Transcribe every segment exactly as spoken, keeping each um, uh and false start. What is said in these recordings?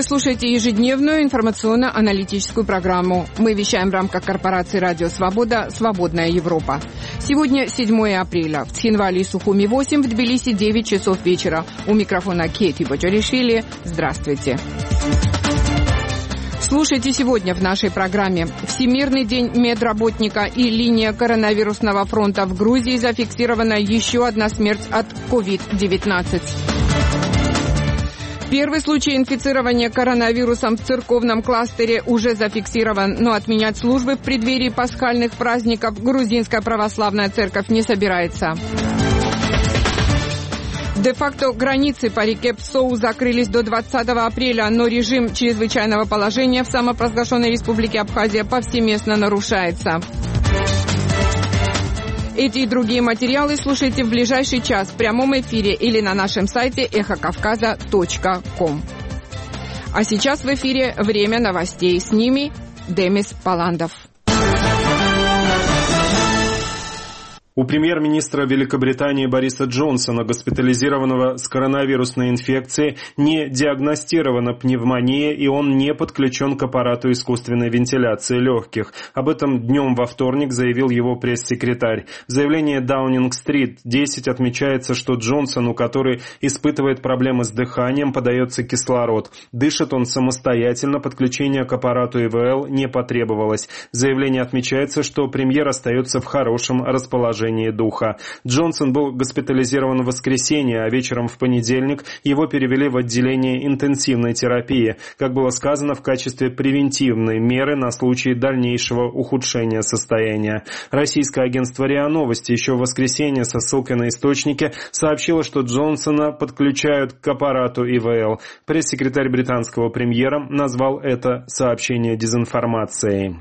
Вы слушаете ежедневную информационно-аналитическую программу. Мы вещаем в рамках корпорации «Радио Свобода. Свободная Европа». Сегодня седьмое апреля. В Цхинвале и Сухуми восемь, в Тбилиси девять часов вечера. У микрофона Кейти Бочаришвили. Здравствуйте. Слушайте сегодня в нашей программе. Всемирный день медработника и линия коронавирусного фронта в Грузии. Зафиксирована еще одна смерть от ковид девятнадцать. Первый случай инфицирования коронавирусом в церковном кластере уже зафиксирован, но отменять службы в преддверии пасхальных праздников грузинская православная церковь не собирается. Де-факто границы по реке Псоу закрылись до двадцатого апреля, но режим чрезвычайного положения в самопровозглашенной республике Абхазия повсеместно нарушается. Эти и другие материалы слушайте в ближайший час в прямом эфире или на нашем сайте эхо кавказа точка ком. А сейчас в эфире время новостей. С ними Демис Паландов. У премьер-министра Великобритании Бориса Джонсона, госпитализированного с коронавирусной инфекцией, не диагностирована пневмония, и он не подключен к аппарату искусственной вентиляции легких. Об этом днем во вторник заявил его пресс-секретарь. В заявлении Даунинг-стрит десять отмечается, что Джонсону, который испытывает проблемы с дыханием, подается кислород. Дышит он самостоятельно, подключение к аппарату И В Л не потребовалось. В заявлении отмечается, что премьер остается в хорошем расположении духа. Джонсон был госпитализирован в воскресенье, а вечером в понедельник его перевели в отделение интенсивной терапии, как было сказано, в качестве превентивной меры на случай дальнейшего ухудшения состояния. Российское агентство РИА Новости еще в воскресенье со ссылкой на источники сообщило, что Джонсона подключают к аппарату И В Л. Пресс-секретарь британского премьера назвал это сообщение дезинформацией.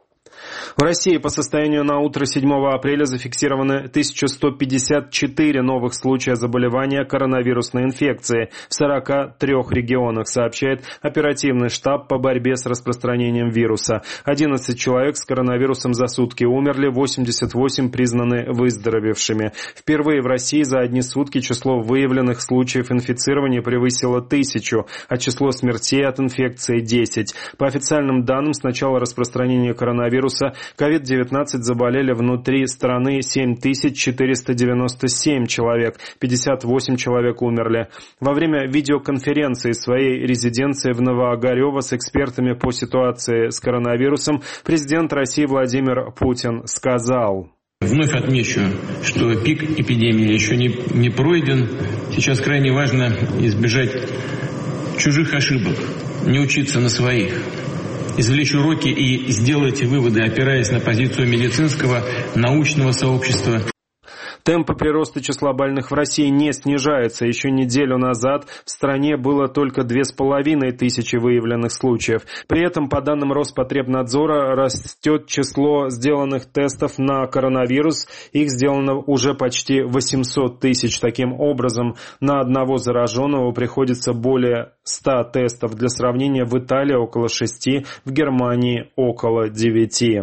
В России по состоянию на утро седьмого апреля зафиксированы тысяча сто пятьдесят четыре новых случая заболевания коронавирусной инфекцией в сорока трёх регионах, сообщает оперативный штаб по борьбе с распространением вируса. одиннадцать человек с коронавирусом за сутки умерли, восемьдесят восемь признаны выздоровевшими. Впервые в России за одни сутки число выявленных случаев инфицирования превысило тысячу, а число смертей от инфекции – десять. По официальным данным, с начала распространения коронавируса ковид девятнадцать заболели внутри страны семь тысяч четыреста девяносто семь человек, пятьдесят восемь человек умерли. Во время видеоконференции в своей резиденции в Новоогарево с экспертами по ситуации с коронавирусом президент России Владимир Путин сказал: Вновь отмечу, что пик эпидемии еще не, не пройден. Сейчас крайне важно избежать чужих ошибок, не учиться на своих. Извлечь уроки и сделайте выводы, опираясь на позицию медицинского, научного сообщества. Темпы прироста числа больных в России не снижаются. Еще неделю назад в стране было только две с половиной тысячи выявленных случаев. При этом, по данным Роспотребнадзора, растет число сделанных тестов на коронавирус. Их сделано уже почти восемьсот тысяч. Таким образом, на одного зараженного приходится более ста тестов. Для сравнения, в Италии около шести, в Германии около девяти.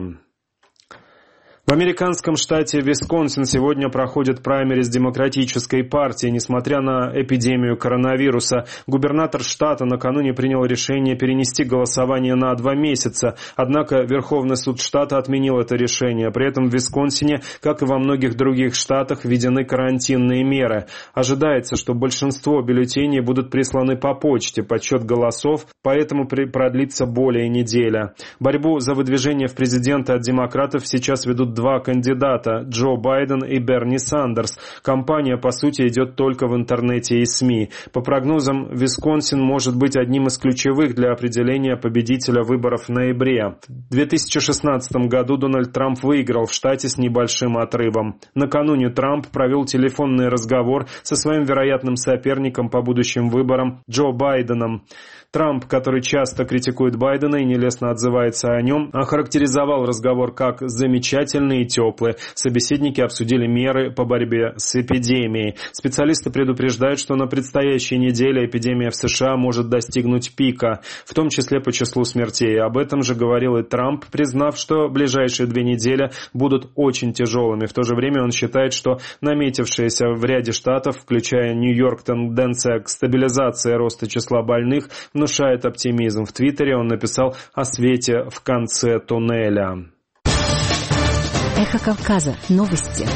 В американском штате Висконсин сегодня проходит праймериз Демократической партии. Несмотря на эпидемию коронавируса, губернатор штата накануне принял решение перенести голосование на два месяца. Однако Верховный суд штата отменил это решение. При этом в Висконсине, как и во многих других штатах, введены карантинные меры. Ожидается, что большинство бюллетеней будут присланы по почте. Подсчет голосов поэтому продлится более недели. Борьбу за выдвижение в президенты от демократов сейчас ведут два кандидата – Джо Байден и Берни Сандерс. Кампания, по сути, идет только в интернете и СМИ. По прогнозам, Висконсин может быть одним из ключевых для определения победителя выборов в ноябре. В две тысячи шестнадцатом году Дональд Трамп выиграл в штате с небольшим отрывом. Накануне Трамп провел телефонный разговор со своим вероятным соперником по будущим выборам Джо Байденом. Трамп, который часто критикует Байдена и нелестно отзывается о нем, охарактеризовал разговор как замечательный длительный и теплый. Собеседники обсудили меры по борьбе с эпидемией. Специалисты предупреждают, что на предстоящей неделе эпидемия в США может достигнуть пика, в том числе по числу смертей. Об этом же говорил и Трамп, признав, что ближайшие две недели будут очень тяжелыми. В то же время он считает, что наметившаяся в ряде штатов, включая Нью-Йорк, тенденция к стабилизации роста числа больных внушает оптимизм. В Твиттере он написал о свете в конце туннеля. Эхо Кавказа. Новости.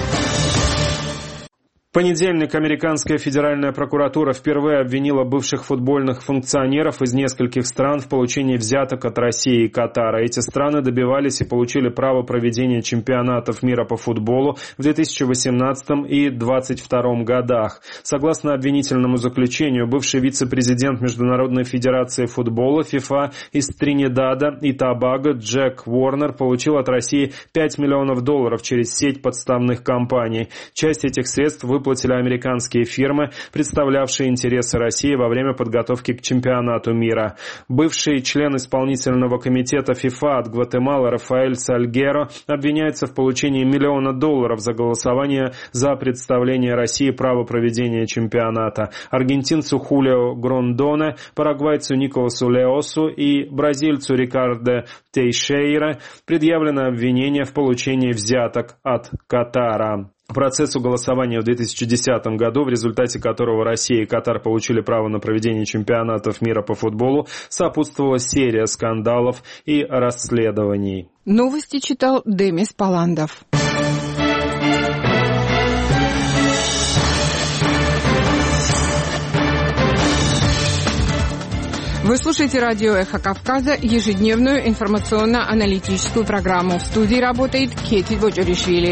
В понедельник американская федеральная прокуратура впервые обвинила бывших футбольных функционеров из нескольких стран в получении взяток от России и Катара. Эти страны добивались и получили право проведения чемпионатов мира по футболу в две тысячи восемнадцатом и две тысячи двадцать втором годах. Согласно обвинительному заключению, бывший вице-президент Международной федерации футбола ФИФА из Тринидада и Тобаго Джек Уорнер получил от России пять миллионов долларов через сеть подставных компаний. Часть этих средств выплатили американские фирмы, представлявшие интересы России во время подготовки к чемпионату мира. Бывший член исполнительного комитета ФИФА от Гватемалы Рафаэль Сальгеро обвиняется в получении миллиона долларов за голосование за представление России права проведения чемпионата. Аргентинцу Хулио Грондоне, парагвайцу Николасу Леосу и бразильцу Рикардо Тейшейра предъявлено обвинение в получении взяток от Катара. Процессу голосования в две тысячи десятом году, в результате которого Россия и Катар получили право на проведение чемпионатов мира по футболу, сопутствовала серия скандалов и расследований. Новости читал Демис Паландов. Вы слушаете радио «Эхо Кавказа», ежедневную информационно-аналитическую программу. В студии работает Кети Боджоришвили.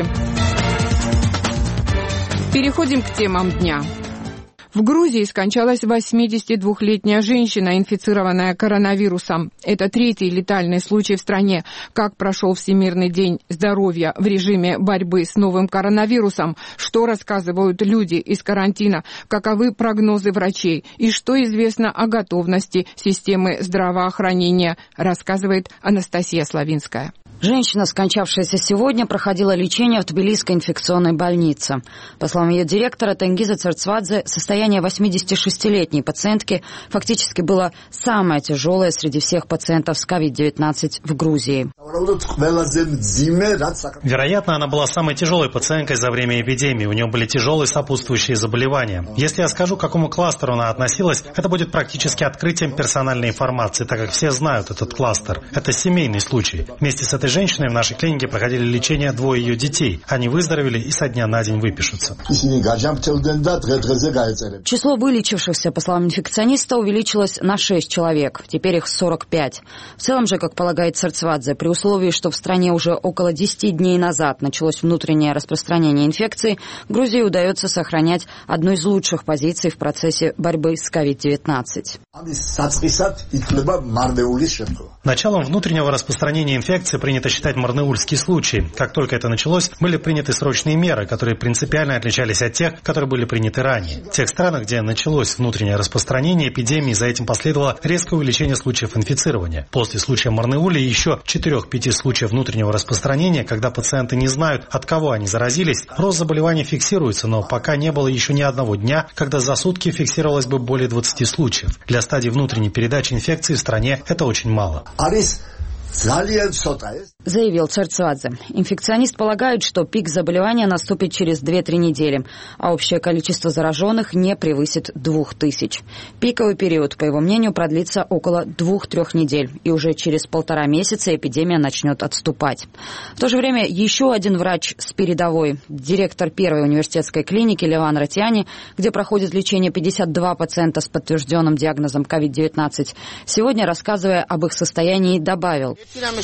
Переходим к темам дня. В Грузии скончалась восьмидесятидвухлетняя женщина, инфицированная коронавирусом. Это третий летальный случай в стране. Как прошел Всемирный день здоровья в режиме борьбы с новым коронавирусом? Что рассказывают люди из карантина? Каковы прогнозы врачей? И что известно о готовности системы здравоохранения? Рассказывает Анастасия Славинская. Женщина, скончавшаяся сегодня, проходила лечение в Тбилисской инфекционной больнице. По словам ее директора Тенгиза Церцвадзе, состояние восьмидесятишестилетней пациентки фактически было самое тяжелое среди всех пациентов с ковид девятнадцать в Грузии. Вероятно, она была самой тяжелой пациенткой за время эпидемии. У нее были тяжелые сопутствующие заболевания. Если я скажу, к какому кластеру она относилась, это будет практически открытием персональной информации, так как все знают этот кластер. Это семейный случай. Вместе с этой женщиной в нашей клинике проходили лечение двое ее детей. Они выздоровели и со дня на день выпишутся. Число вылечившихся, по словам инфекциониста, увеличилось на шесть человек. Теперь их сорок пять. В целом же, как полагает Церцвадзе, при условии, что в стране уже около десяти дней назад началось внутреннее распространение инфекции, Грузии удается сохранять одну из лучших позиций в процессе борьбы с ковид девятнадцать. Началом внутреннего распространения инфекции принято считать марнеульский случай. Как только это началось, были приняты срочные меры, которые принципиально отличались от тех, которые были приняты ранее. В тех странах, где началось внутреннее распространение эпидемии, за этим последовало резкое увеличение случаев инфицирования. После случая Марнеули еще четырех-пяти случаев внутреннего распространения, когда пациенты не знают, от кого они заразились, рост заболеваний фиксируется, но пока не было еще ни одного дня, когда за сутки фиксировалось бы более двадцати случаев. Для стадии внутренней передачи инфекции в стране это очень мало. Заявил Церцвадзе. Инфекционист полагает, что пик заболевания наступит через две-три недели, а общее количество зараженных не превысит двух тысяч. Пиковый период, по его мнению, продлится около двух-трех недель, и уже через полтора месяца эпидемия начнет отступать. В то же время еще один врач с передовой, директор первой университетской клиники Леван Ратьяни, где проходит лечение пятьдесят два пациента с подтвержденным диагнозом ковид девятнадцать, сегодня, рассказывая об их состоянии, добавил: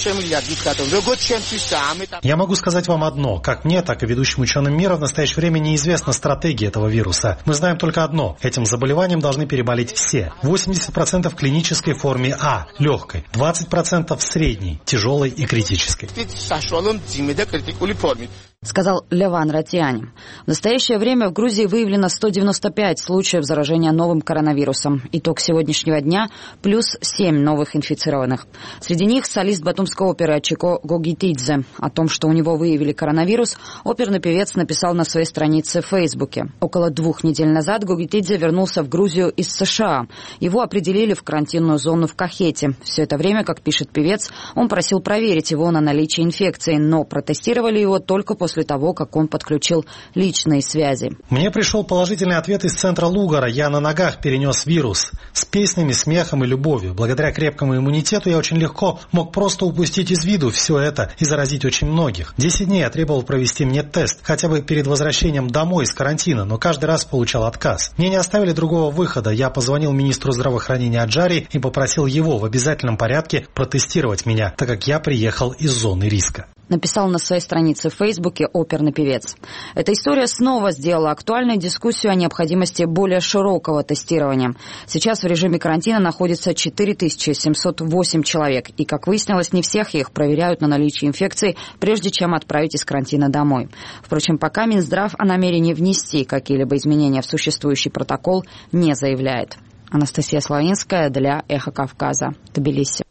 я могу сказать вам одно. Как мне, так и ведущим ученым мира в настоящее время неизвестна стратегия этого вируса. Мы знаем только одно. Этим заболеванием должны переболеть все. восемьдесят процентов в клинической форме А, легкой, двадцать процентов в средней, тяжелой и критической. сказал Леван Ратьяни. В настоящее время в Грузии выявлено сто девяносто пять случаев заражения новым коронавирусом. Итог сегодняшнего дня – плюс семь новых инфицированных. Среди них солист батумской оперы Чико Гогитидзе. О том, что у него выявили коронавирус, оперный певец написал на своей странице в Фейсбуке. Около двух недель назад Гогитидзе вернулся в Грузию из США. Его определили в карантинную зону в Кахете. Все это время, как пишет певец, он просил проверить его на наличие инфекции, но протестировали его только после после того, как он подключил личные связи. Мне пришел положительный ответ из центра Лугара. Я на ногах перенес вирус. С песнями, смехом и любовью. Благодаря крепкому иммунитету я очень легко мог просто упустить из виду все это и заразить очень многих. Десять дней я требовал провести мне тест, хотя бы перед возвращением домой из карантина, но каждый раз получал отказ. Мне не оставили другого выхода. Я позвонил министру здравоохранения Аджари и попросил его в обязательном порядке протестировать меня, так как я приехал из зоны риска. Написал на своей странице в Фейсбуке оперный певец. Эта история снова сделала актуальной дискуссию о необходимости более широкого тестирования. Сейчас в режиме карантина находится четыре тысячи семьсот восемь человек. И, как выяснилось, не всех их проверяют на наличие инфекции, прежде чем отправить из карантина домой. Впрочем, пока Минздрав о намерении внести какие-либо изменения в существующий протокол не заявляет. Анастасия Славинская для «Эхо Кавказа», Тбилиси.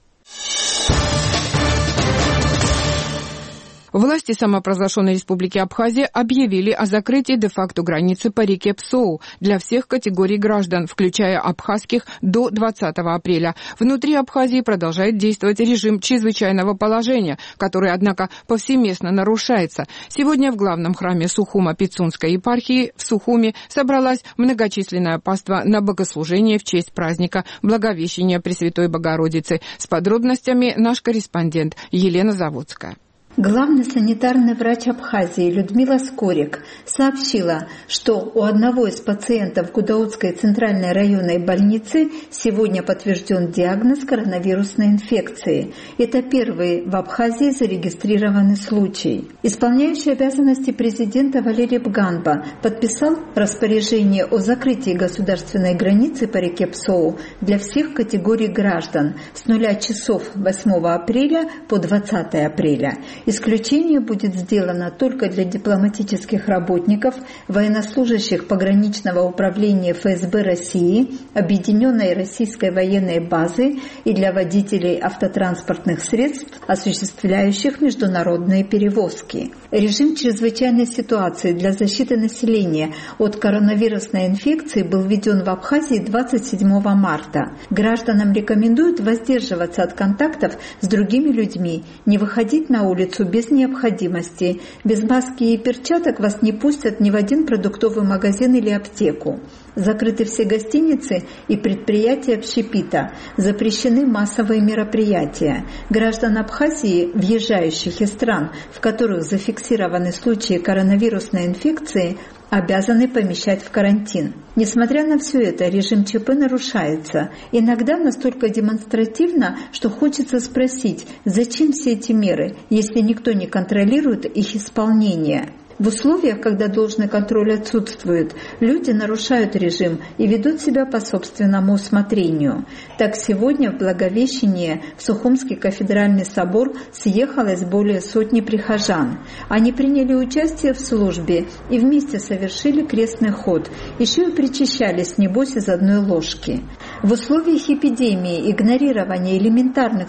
Власти самопровозглашенной республики Абхазия объявили о закрытии де-факто границы по реке Псоу для всех категорий граждан, включая абхазских, до двадцатого апреля. Внутри Абхазии продолжает действовать режим чрезвычайного положения, который, однако, повсеместно нарушается. Сегодня в главном храме Сухума-Пицунской епархии в Сухуме собралась многочисленная паства на богослужение в честь праздника Благовещения Пресвятой Богородицы. С подробностями наш корреспондент Елена Заводская. Главный санитарный врач Абхазии Людмила Скорик сообщила, что у одного из пациентов Гудаутской центральной районной больницы сегодня подтвержден диагноз коронавирусной инфекции. Это первый в Абхазии зарегистрированный случай. Исполняющий обязанности президента Валерий Бганба подписал распоряжение о закрытии государственной границы по реке Псоу для всех категорий граждан с нуля часов восьмого апреля по двадцатое апреля. Исключение будет сделано только для дипломатических работников, военнослужащих пограничного управления эф эс бэ России, Объединенной российской военной базы и для водителей автотранспортных средств, осуществляющих международные перевозки. Режим чрезвычайной ситуации для защиты населения от коронавирусной инфекции был введен в Абхазии двадцать седьмого марта. Гражданам рекомендуют воздерживаться от контактов с другими людьми, не выходить на улицу без необходимости. Без маски и перчаток вас не пустят ни в один продуктовый магазин или аптеку. Закрыты все гостиницы и предприятия общепита. Запрещены массовые мероприятия. Граждан Абхазии, въезжающих из стран, в которых зафиксированы случаи коронавирусной инфекции, обязаны помещать в карантин. Несмотря на все это, режим ЧП нарушается. Иногда настолько демонстративно, что хочется спросить, зачем все эти меры, если никто не контролирует их исполнение. В условиях, когда должный контроль отсутствует, люди нарушают режим и ведут себя по собственному усмотрению. Так сегодня в Благовещение в Сухумский кафедральный собор съехалось более сотни прихожан. Они приняли участие в службе и вместе совершили крестный ход. Еще и причащались, небось, из одной ложки. В условиях эпидемии игнорирование элементарных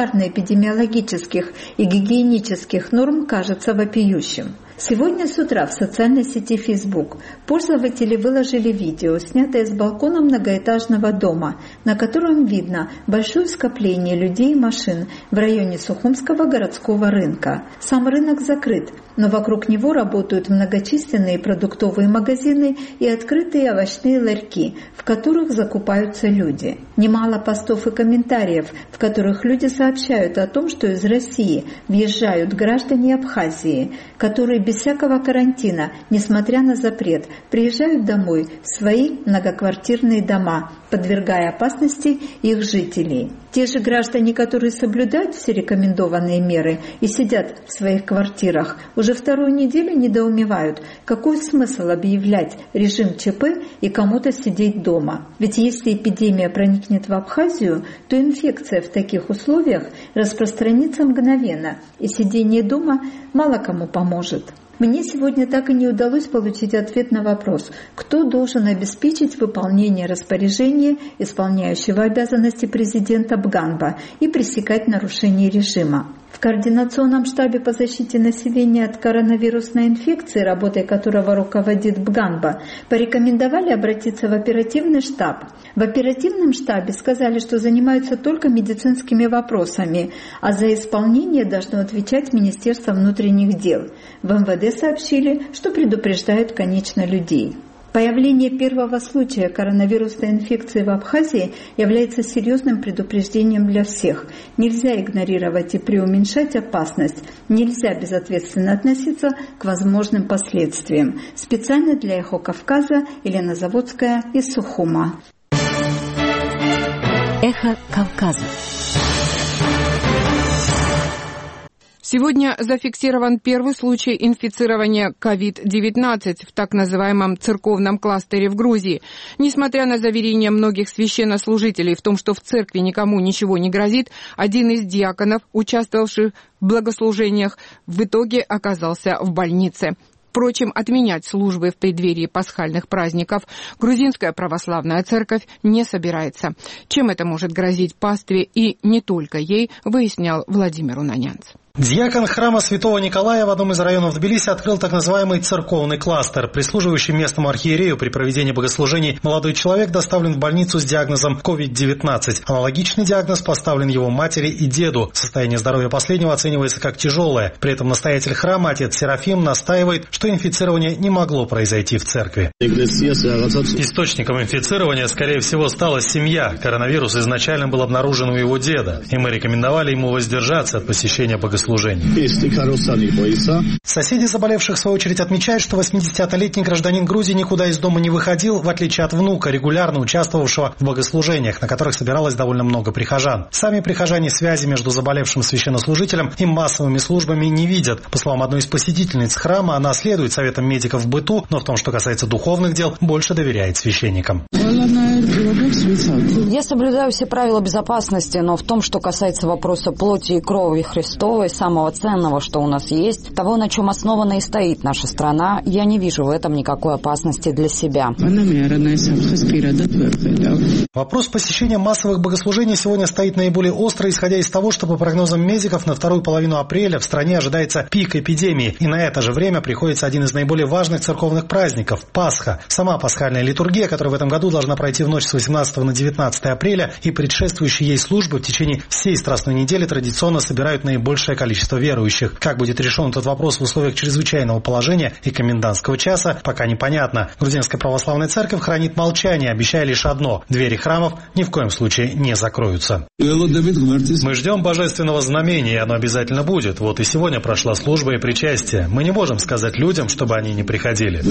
санитарно-эпидемиологических и гигиенических норм кажется вопиющим. Сегодня с утра в социальной сети Facebook пользователи выложили видео, снятое с балкона многоэтажного дома, на котором видно большое скопление людей и машин в районе Сухумского городского рынка. Сам рынок закрыт, но вокруг него работают многочисленные продуктовые магазины и открытые овощные ларьки, в которых закупаются люди. Немало постов и комментариев, в которых люди сообщают о том, что из России въезжают граждане Абхазии, которые без всякого карантина, несмотря на запрет, приезжают домой в свои многоквартирные дома, подвергая опасности их жителей. Те же граждане, которые соблюдают все рекомендованные меры и сидят в своих квартирах, уже вторую неделю недоумевают, какой смысл объявлять режим ЧП и кому-то сидеть дома. Ведь если эпидемия проникнет в Абхазию, то инфекция в таких условиях распространится мгновенно, и сидение дома мало кому поможет. Мне сегодня так и не удалось получить ответ на вопрос, кто должен обеспечить выполнение распоряжения исполняющего обязанности президента Бганба и пресекать нарушение режима. В Координационном штабе по защите населения от коронавирусной инфекции, работой которого руководит Бганба, порекомендовали обратиться в оперативный штаб. В оперативном штабе сказали, что занимаются только медицинскими вопросами, а за исполнение должно отвечать Министерство внутренних дел. В эм вэ дэ сообщили, что предупреждают, конечно, людей. Появление первого случая коронавирусной инфекции в Абхазии является серьезным предупреждением для всех. Нельзя игнорировать и преуменьшать опасность. Нельзя безответственно относиться к возможным последствиям. Специально для «Эхо Кавказа» Елена Заводская из Сухума. «Эхо Кавказа». Сегодня зафиксирован первый случай инфицирования ковид девятнадцать в так называемом церковном кластере в Грузии. Несмотря на заверения многих священнослужителей в том, что в церкви никому ничего не грозит, один из диаконов, участвовавших в богослужениях, в итоге оказался в больнице. Впрочем, отменять службы в преддверии пасхальных праздников грузинская православная церковь не собирается. Чем это может грозить пастве и не только ей, выяснял Владимир Унанянц. Диакон храма Святого Николая в одном из районов Тбилиси открыл так называемый церковный кластер. Прислуживающий местному архиерею при проведении богослужений молодой человек доставлен в больницу с диагнозом ковид девятнадцать. Аналогичный диагноз поставлен его матери и деду. Состояние здоровья последнего оценивается как тяжелое. При этом настоятель храма, отец Серафим, настаивает, что инфицирование не могло произойти в церкви. Источником инфицирования, скорее всего, стала семья. Коронавирус изначально был обнаружен у его деда, и мы рекомендовали ему воздержаться от посещения богослужений. Соседи заболевших, в свою очередь, отмечают, что восьмидесятилетний гражданин Грузии никуда из дома не выходил, в отличие от внука, регулярно участвовавшего в богослужениях, на которых собиралось довольно много прихожан. Сами прихожане связи между заболевшим священнослужителем и массовыми службами не видят. По словам одной из посетительниц храма, она следует советам медиков в быту, но в том, что касается духовных дел, больше доверяет священникам. Я соблюдаю все правила безопасности, но в том, что касается вопроса плоти и крови Христовой, самого ценного, что у нас есть, того, на чем основана и стоит наша страна, я не вижу в этом никакой опасности для себя. Вопрос посещения массовых богослужений сегодня стоит наиболее остро, исходя из того, что по прогнозам медиков на вторую половину апреля в стране ожидается пик эпидемии, и на это же время приходится один из наиболее важных церковных праздников – Пасха. Сама пасхальная литургия, которая в этом году должна пройти в ночь с восемнадцатого на девятнадцатое апреля, и предшествующие ей службы в течение всей Страстной недели традиционно собирают наибольшее количество верующих. Как будет решен этот вопрос в условиях чрезвычайного положения и комендантского часа, пока непонятно. Грузинская православная церковь хранит молчание, обещая лишь одно – двери храмов ни в коем случае не закроются. Мы ждем божественного знамения, и оно обязательно будет. Вот и сегодня прошла служба и причастие. Мы не можем сказать людям, чтобы они не приходили.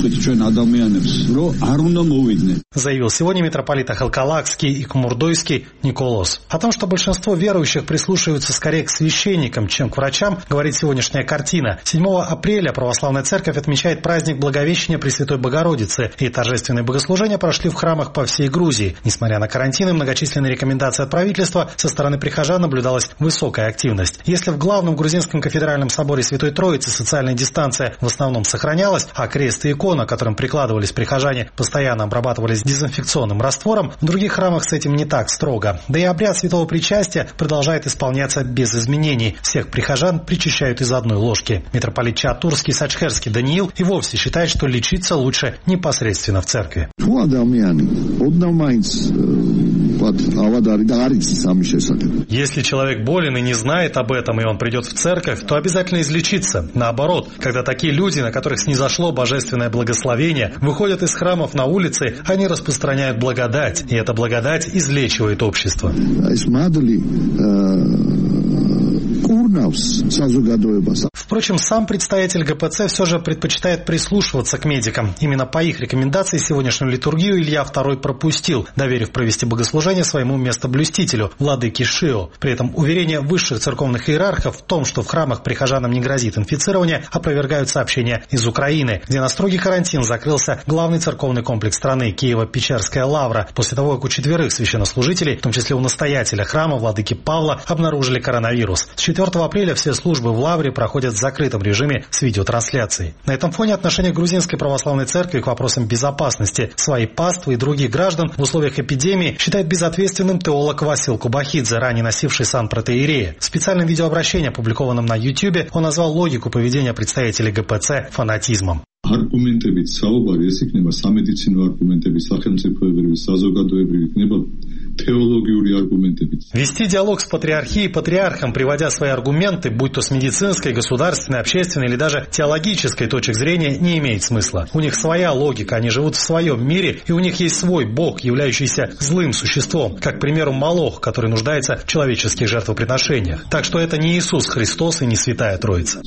Заявил сегодня митрополит Ахалкалакский и Кумурдойский Николос. О том, что большинство верующих прислушиваются скорее к священникам, чем к врачам, говорит сегодняшняя картина. седьмого апреля православная церковь отмечает праздник Благовещения Пресвятой Богородицы, и торжественные богослужения прошли в храмах по всей Грузии. Несмотря на карантин и многочисленные рекомендации от правительства, со стороны прихожан наблюдалась высокая активность. Если в главном грузинском кафедральном соборе Святой Троицы социальная дистанция в основном сохранялась, а крест и икона, к которым прикладывались прихожане, постоянно обрабатывались дезинфекционным раствором, в других храмах с этим не так строго. Да и обряд святого причастия продолжает исполняться без изменений. Всех прихожан причащают из одной ложки. Митрополит Чатурский Сачхерский Даниил и вовсе считает, что лечиться лучше непосредственно в церкви. Если человек болен и не знает об этом, и он придет в церковь, то обязательно излечится. Наоборот, когда такие люди, на которых снизошло божественное благословение, выходят из храмов на улицы, они распространяют благодать, и эта благодать излечивает общество. Впрочем, сам представитель гэ пэ цэ все же предпочитает прислушиваться к медикам. Именно по их рекомендации сегодняшнюю литургию Илья второй пропустил, доверив провести богослужение своему местоблюстителю, владыке Шио. При этом уверения высших церковных иерархов в том, что в храмах прихожанам не грозит инфицирование, опровергают сообщения из Украины, где на строгий карантин закрылся главный церковный комплекс страны Киево-Печерская лавра, после того, как у четверых священнослужителей, в том числе у настоятеля храма, владыки Павла, обнаружили коронавирус. С четвертого четырнадцатого апреля все службы в Лавре проходят в закрытом режиме с видеотрансляцией. На этом фоне отношение грузинской православной церкви к вопросам безопасности своей паствы и других граждан в условиях эпидемии считает безответственным теолог Васил Кубахидзе, ранее носивший сан протоиерея. В специальном видеообращении, опубликованном на Ютьюбе, он назвал логику поведения представителей ГПЦ фанатизмом. Аргументებით საუბარი ეს იქნება სამედიცინო არგუმენტები, სახელმწიფოებრივი, საზოგადოებრივი, იქნება теологიური аргументებით. Вести диалог с патриархией и патриархом, приводя свои аргументы, будь то с медицинской, государственной, общественной или даже теологической точек зрения, не имеет смысла. У них своя логика, они живут в своем мире, и у них есть свой бог, являющийся злым существом, как, к примеру, Молох, который нуждается в человеческих жертвоприношениях. Так что это не Иисус Христос и не Святая Троица.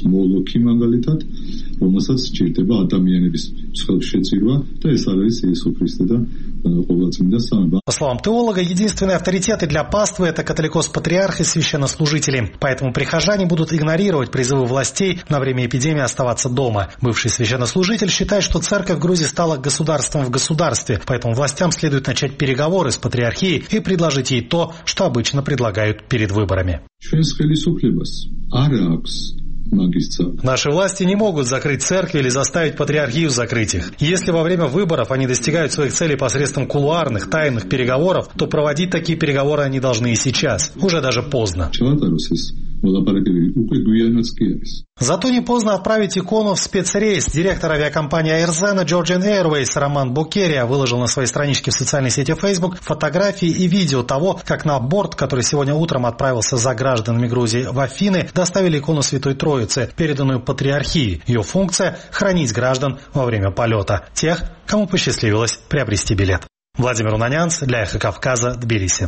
По словам теолога, единственные авторитеты для паствы – это католикос-патриарх и священнослужители. Поэтому прихожане будут игнорировать призывы властей на время эпидемии оставаться дома. Бывший священнослужитель считает, что церковь в Грузии стала государством в государстве, поэтому властям следует начать переговоры с патриархией и предложить ей то, что обычно предлагают перед выборами. Наши власти не могут закрыть церкви или заставить патриархию закрыть их. Если во время выборов они достигают своих целей посредством кулуарных, тайных переговоров, то проводить такие переговоры они должны и сейчас. Уже даже поздно. Зато не поздно отправить икону в спецрейс. Директор авиакомпании Airzen Georgian Airways Роман Букерия выложил на своей страничке в социальной сети Facebook фотографии и видео того, как на борт, который сегодня утром отправился за гражданами Грузии в Афины, доставили икону Святой Троицы, переданную патриархии. Ее функция – хранить граждан во время полета, тех, кому посчастливилось приобрести билет. Владимир Унанянц для Эхо Кавказа, Тбилиси.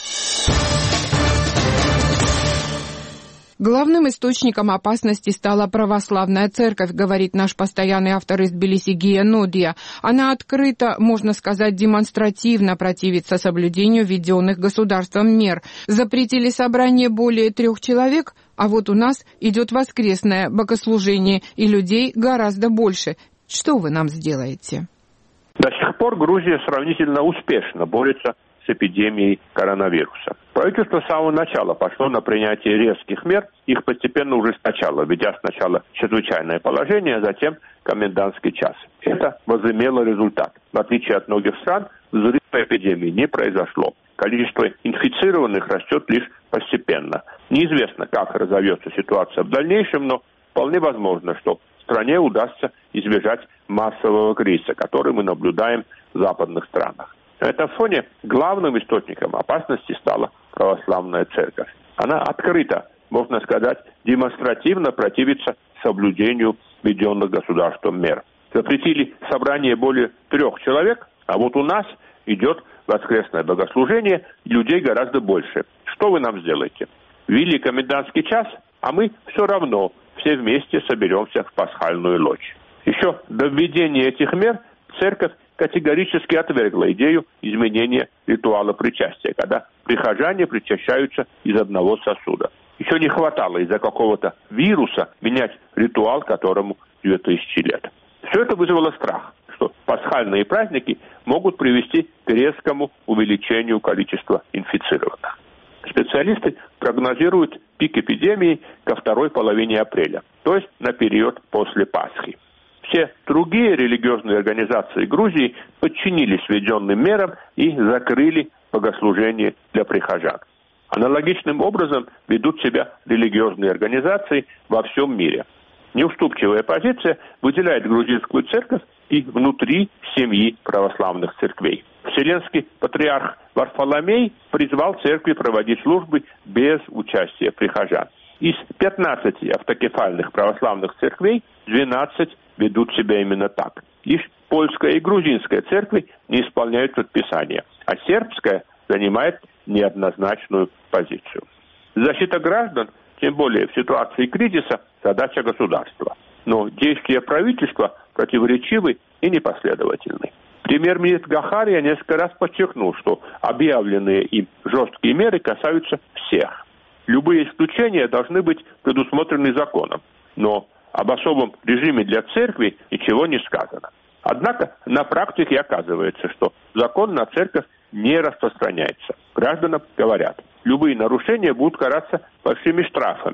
Главным источником опасности стала православная церковь, говорит наш постоянный автор из Тбилиси Гия Нодия. Она открыто, можно сказать, демонстративно противится соблюдению введенных государством мер. Запретили собрание более трех человек, а вот у нас идет воскресное богослужение, и людей гораздо больше. Что вы нам сделаете? До сих пор Грузия сравнительно успешно борется с эпидемией коронавируса. Правительство с самого начала пошло на принятие резких мер, их постепенно ужесточало, введя сначала чрезвычайное положение, а затем комендантский час. Это возымело результат. В отличие от многих стран, взрыва эпидемии не произошло. Количество инфицированных растет лишь постепенно. Неизвестно, как разовьется ситуация в дальнейшем, но вполне возможно, что стране удастся избежать массового кризиса, который мы наблюдаем в западных странах. На этом фоне главным источником опасности стала православная церковь. Она открыто, можно сказать, демонстративно противится соблюдению введенных государством мер. Запретили собрание более трех человек, а вот у нас идет воскресное богослужение, людей гораздо больше. Что вы нам сделаете? Ввели комендантский час, а мы все равно все вместе соберемся в пасхальную ночь. Еще до введения этих мер церковь категорически отвергла идею изменения ритуала причастия, когда прихожане причащаются из одного сосуда. Еще не хватало из-за какого-то вируса менять ритуал, которому две тысячи лет. Все это вызвало страх, что пасхальные праздники могут привести к резкому увеличению количества инфицированных. Специалисты прогнозируют пик эпидемии ко второй половине апреля, то есть на период после Пасхи. Все другие религиозные организации Грузии подчинились введенным мерам и закрыли богослужение для прихожан. Аналогичным образом ведут себя религиозные организации во всем мире. Неуступчивая позиция выделяет грузинскую церковь и внутри семьи православных церквей. Вселенский патриарх Варфоломей призвал церкви проводить службы без участия прихожан. Из пятнадцати автокефальных православных церквей двенадцать ведут себя именно так. Лишь польская и грузинская церкви не исполняют предписания, а сербская занимает неоднозначную позицию. Защита граждан, тем более в ситуации кризиса, задача государства. Но действия правительства противоречивы и непоследовательны. Премьер-министр Гахария несколько раз подчеркнул, что объявленные им жесткие меры касаются всех. Любые исключения должны быть предусмотрены законом, но об особом режиме для церкви ничего не сказано. Однако на практике оказывается, что закон на церковь не распространяется. Гражданам говорят, любые нарушения будут караться большими штрафами,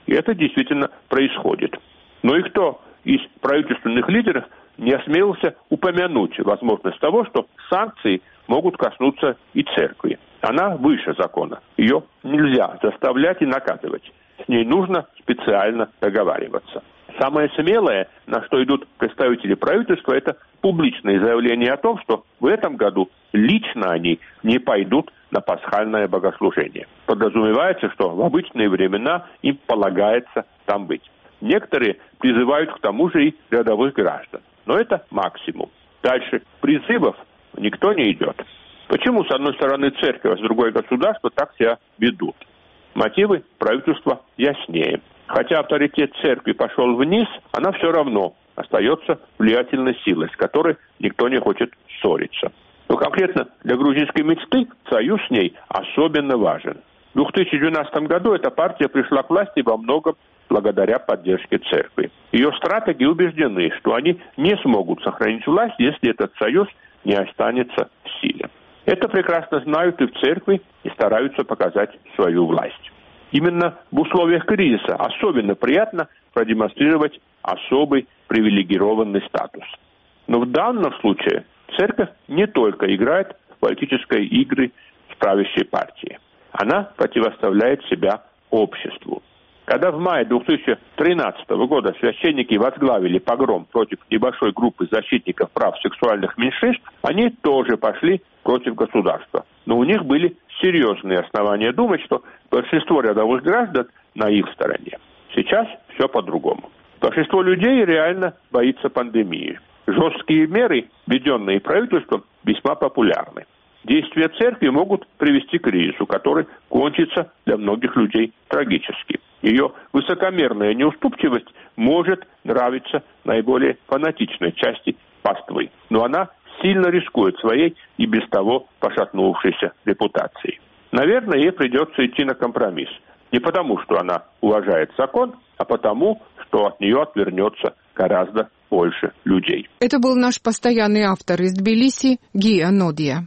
И это действительно происходит. Но и кто из правительственных лидеров не осмелился упомянуть возможность того, что санкции могут коснуться и церкви. Она выше закона. Ее нельзя заставлять и наказывать. С ней нужно специально договариваться. Самое смелое, на что идут представители правительства, это публичные заявления о том, что в этом году лично они не пойдут на пасхальное богослужение. Подразумевается, что в обычные времена им полагается там быть. Некоторые призывают к тому же и рядовых граждан. Но это максимум. Дальше призывов никто не идет. Почему, с одной стороны, церковь, а с другой государство так себя ведут? Мотивы правительства яснее. Хотя авторитет церкви пошел вниз, она все равно остается влиятельной силой, с которой никто не хочет ссориться. Но конкретно для грузинской мечты союз с ней особенно важен. В две тысячи двенадцатом году эта партия пришла к власти во многом благодаря поддержке церкви. Ее стратеги убеждены, что они не смогут сохранить власть, если этот союз не останется в силе. Это прекрасно знают и в церкви, и стараются показать свою власть. Именно в условиях кризиса особенно приятно продемонстрировать особый привилегированный статус. Но в данном случае церковь не только играет в политические игры с правящей партией. Она противоставляет себя обществу. Когда в мае две тысячи тринадцатого года священники возглавили погром против небольшой группы защитников прав сексуальных меньшинств, они тоже пошли против государства. Но у них были серьезные основания думать, что большинство рядовых граждан на их стороне. Сейчас все по-другому. Большинство людей реально боится пандемии. Жесткие меры, введенные правительством, весьма популярны. Действия церкви могут привести к кризису, который кончится для многих людей трагически. Ее высокомерная неуступчивость может нравиться наиболее фанатичной части паствы, но она сильно рискует своей и без того пошатнувшейся репутацией. Наверное, ей придется идти на компромисс. Не потому, что она уважает закон, а потому, что от нее отвернется гораздо больше людей. Это был наш постоянный автор из Тбилиси Гия Нодия.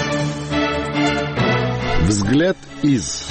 Взгляд из...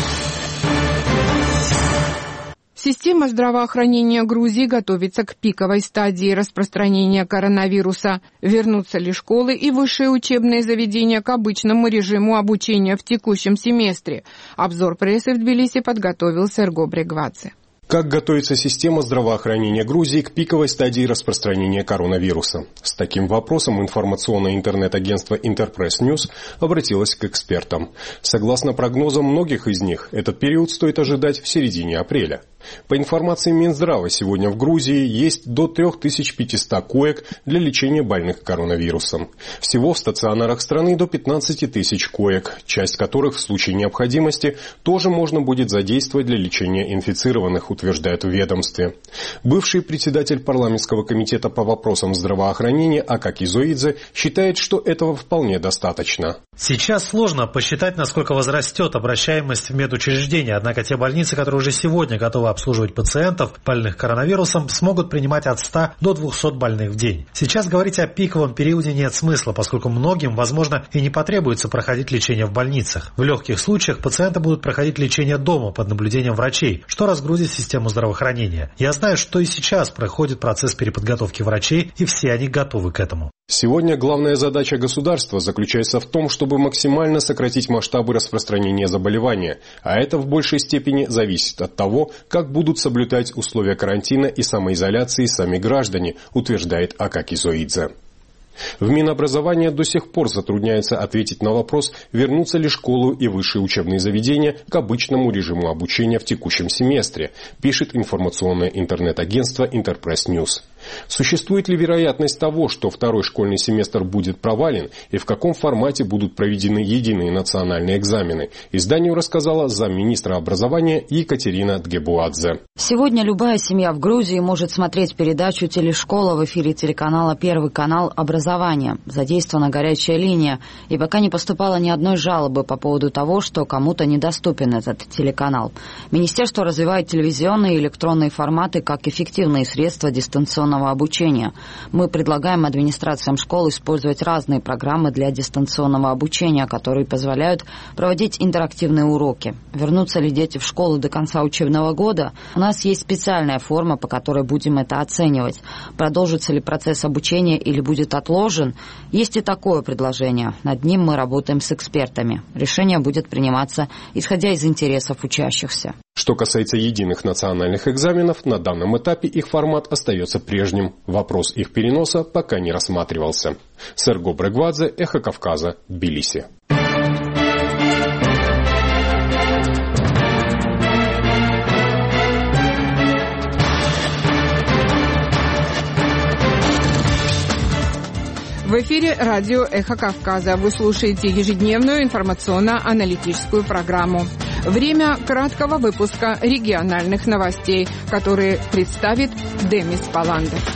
Система здравоохранения Грузии готовится к пиковой стадии распространения коронавируса. Вернутся ли школы и высшие учебные заведения к обычному режиму обучения в текущем семестре? Обзор прессы в Тбилиси подготовил Серго Брегвадзе. Как готовится система здравоохранения Грузии к пиковой стадии распространения коронавируса? С таким вопросом информационное интернет-агентство Интерпресс Ньюс обратилось к экспертам. Согласно прогнозам многих из них, этот период стоит ожидать в середине апреля. По информации Минздрава, сегодня в Грузии есть до три тысячи пятьсот коек для лечения больных коронавирусом. Всего в стационарах страны до пятнадцати тысяч коек, часть которых в случае необходимости тоже можно будет задействовать для лечения инфицированных, утверждают в ведомстве. Бывший председатель парламентского комитета по вопросам здравоохранения Акаки Зоидзе считает, что этого вполне достаточно. Сейчас сложно посчитать, насколько возрастет обращаемость в медучреждения, однако те больницы, которые уже сегодня готовы обслуживать пациентов, больных коронавирусом, смогут принимать от ста до двухсот больных в день. Сейчас говорить о пиковом периоде нет смысла, поскольку многим, возможно, и не потребуется проходить лечение в больницах. В легких случаях пациенты будут проходить лечение дома под наблюдением врачей, что разгрузит систему здравоохранения. Я знаю, что и сейчас проходит процесс переподготовки врачей, и все они готовы к этому. Сегодня главная задача государства заключается в том, чтобы максимально сократить масштабы распространения заболевания, а это в большей степени зависит от того, как будут соблюдать условия карантина и самоизоляции сами граждане, утверждает Акаки Зоидзе. В Минобразования до сих пор затрудняется ответить на вопрос, вернутся ли школы и высшие учебные заведения к обычному режиму обучения в текущем семестре, пишет информационное интернет-агентство Интерпресс Ньюс. Существует ли вероятность того, что второй школьный семестр будет провален и в каком формате будут проведены единые национальные экзамены? Изданию рассказала замминистра образования Екатерина Дгебуадзе. Сегодня любая семья в Грузии может смотреть передачу «Телешкола» в эфире телеканала «Первый канал образования». Задействована горячая линия, и пока не поступало ни одной жалобы по поводу того, что кому-то недоступен этот телеканал. Министерство развивает телевизионные и электронные форматы как эффективные средства дистанционной дистанционного обучения. Мы предлагаем администрациям школ использовать разные программы для дистанционного обучения, которые позволяют проводить интерактивные уроки. Вернутся ли дети в школу до конца учебного года? У нас есть специальная форма, по которой будем это оценивать. Продолжится ли процесс обучения или будет отложен? Есть и такое предложение. Над ним мы работаем с экспертами. Решение будет приниматься, исходя из интересов учащихся. Что касается единых национальных экзаменов, на данном этапе их формат остается прежним. Вопрос их переноса пока не рассматривался. Серго Брегвадзе, Эхо Кавказа, Тбилиси. В эфире радио «Эхо Кавказа». Вы слушаете ежедневную информационно-аналитическую программу. Время краткого выпуска региональных новостей, которые представит Демис Паландов.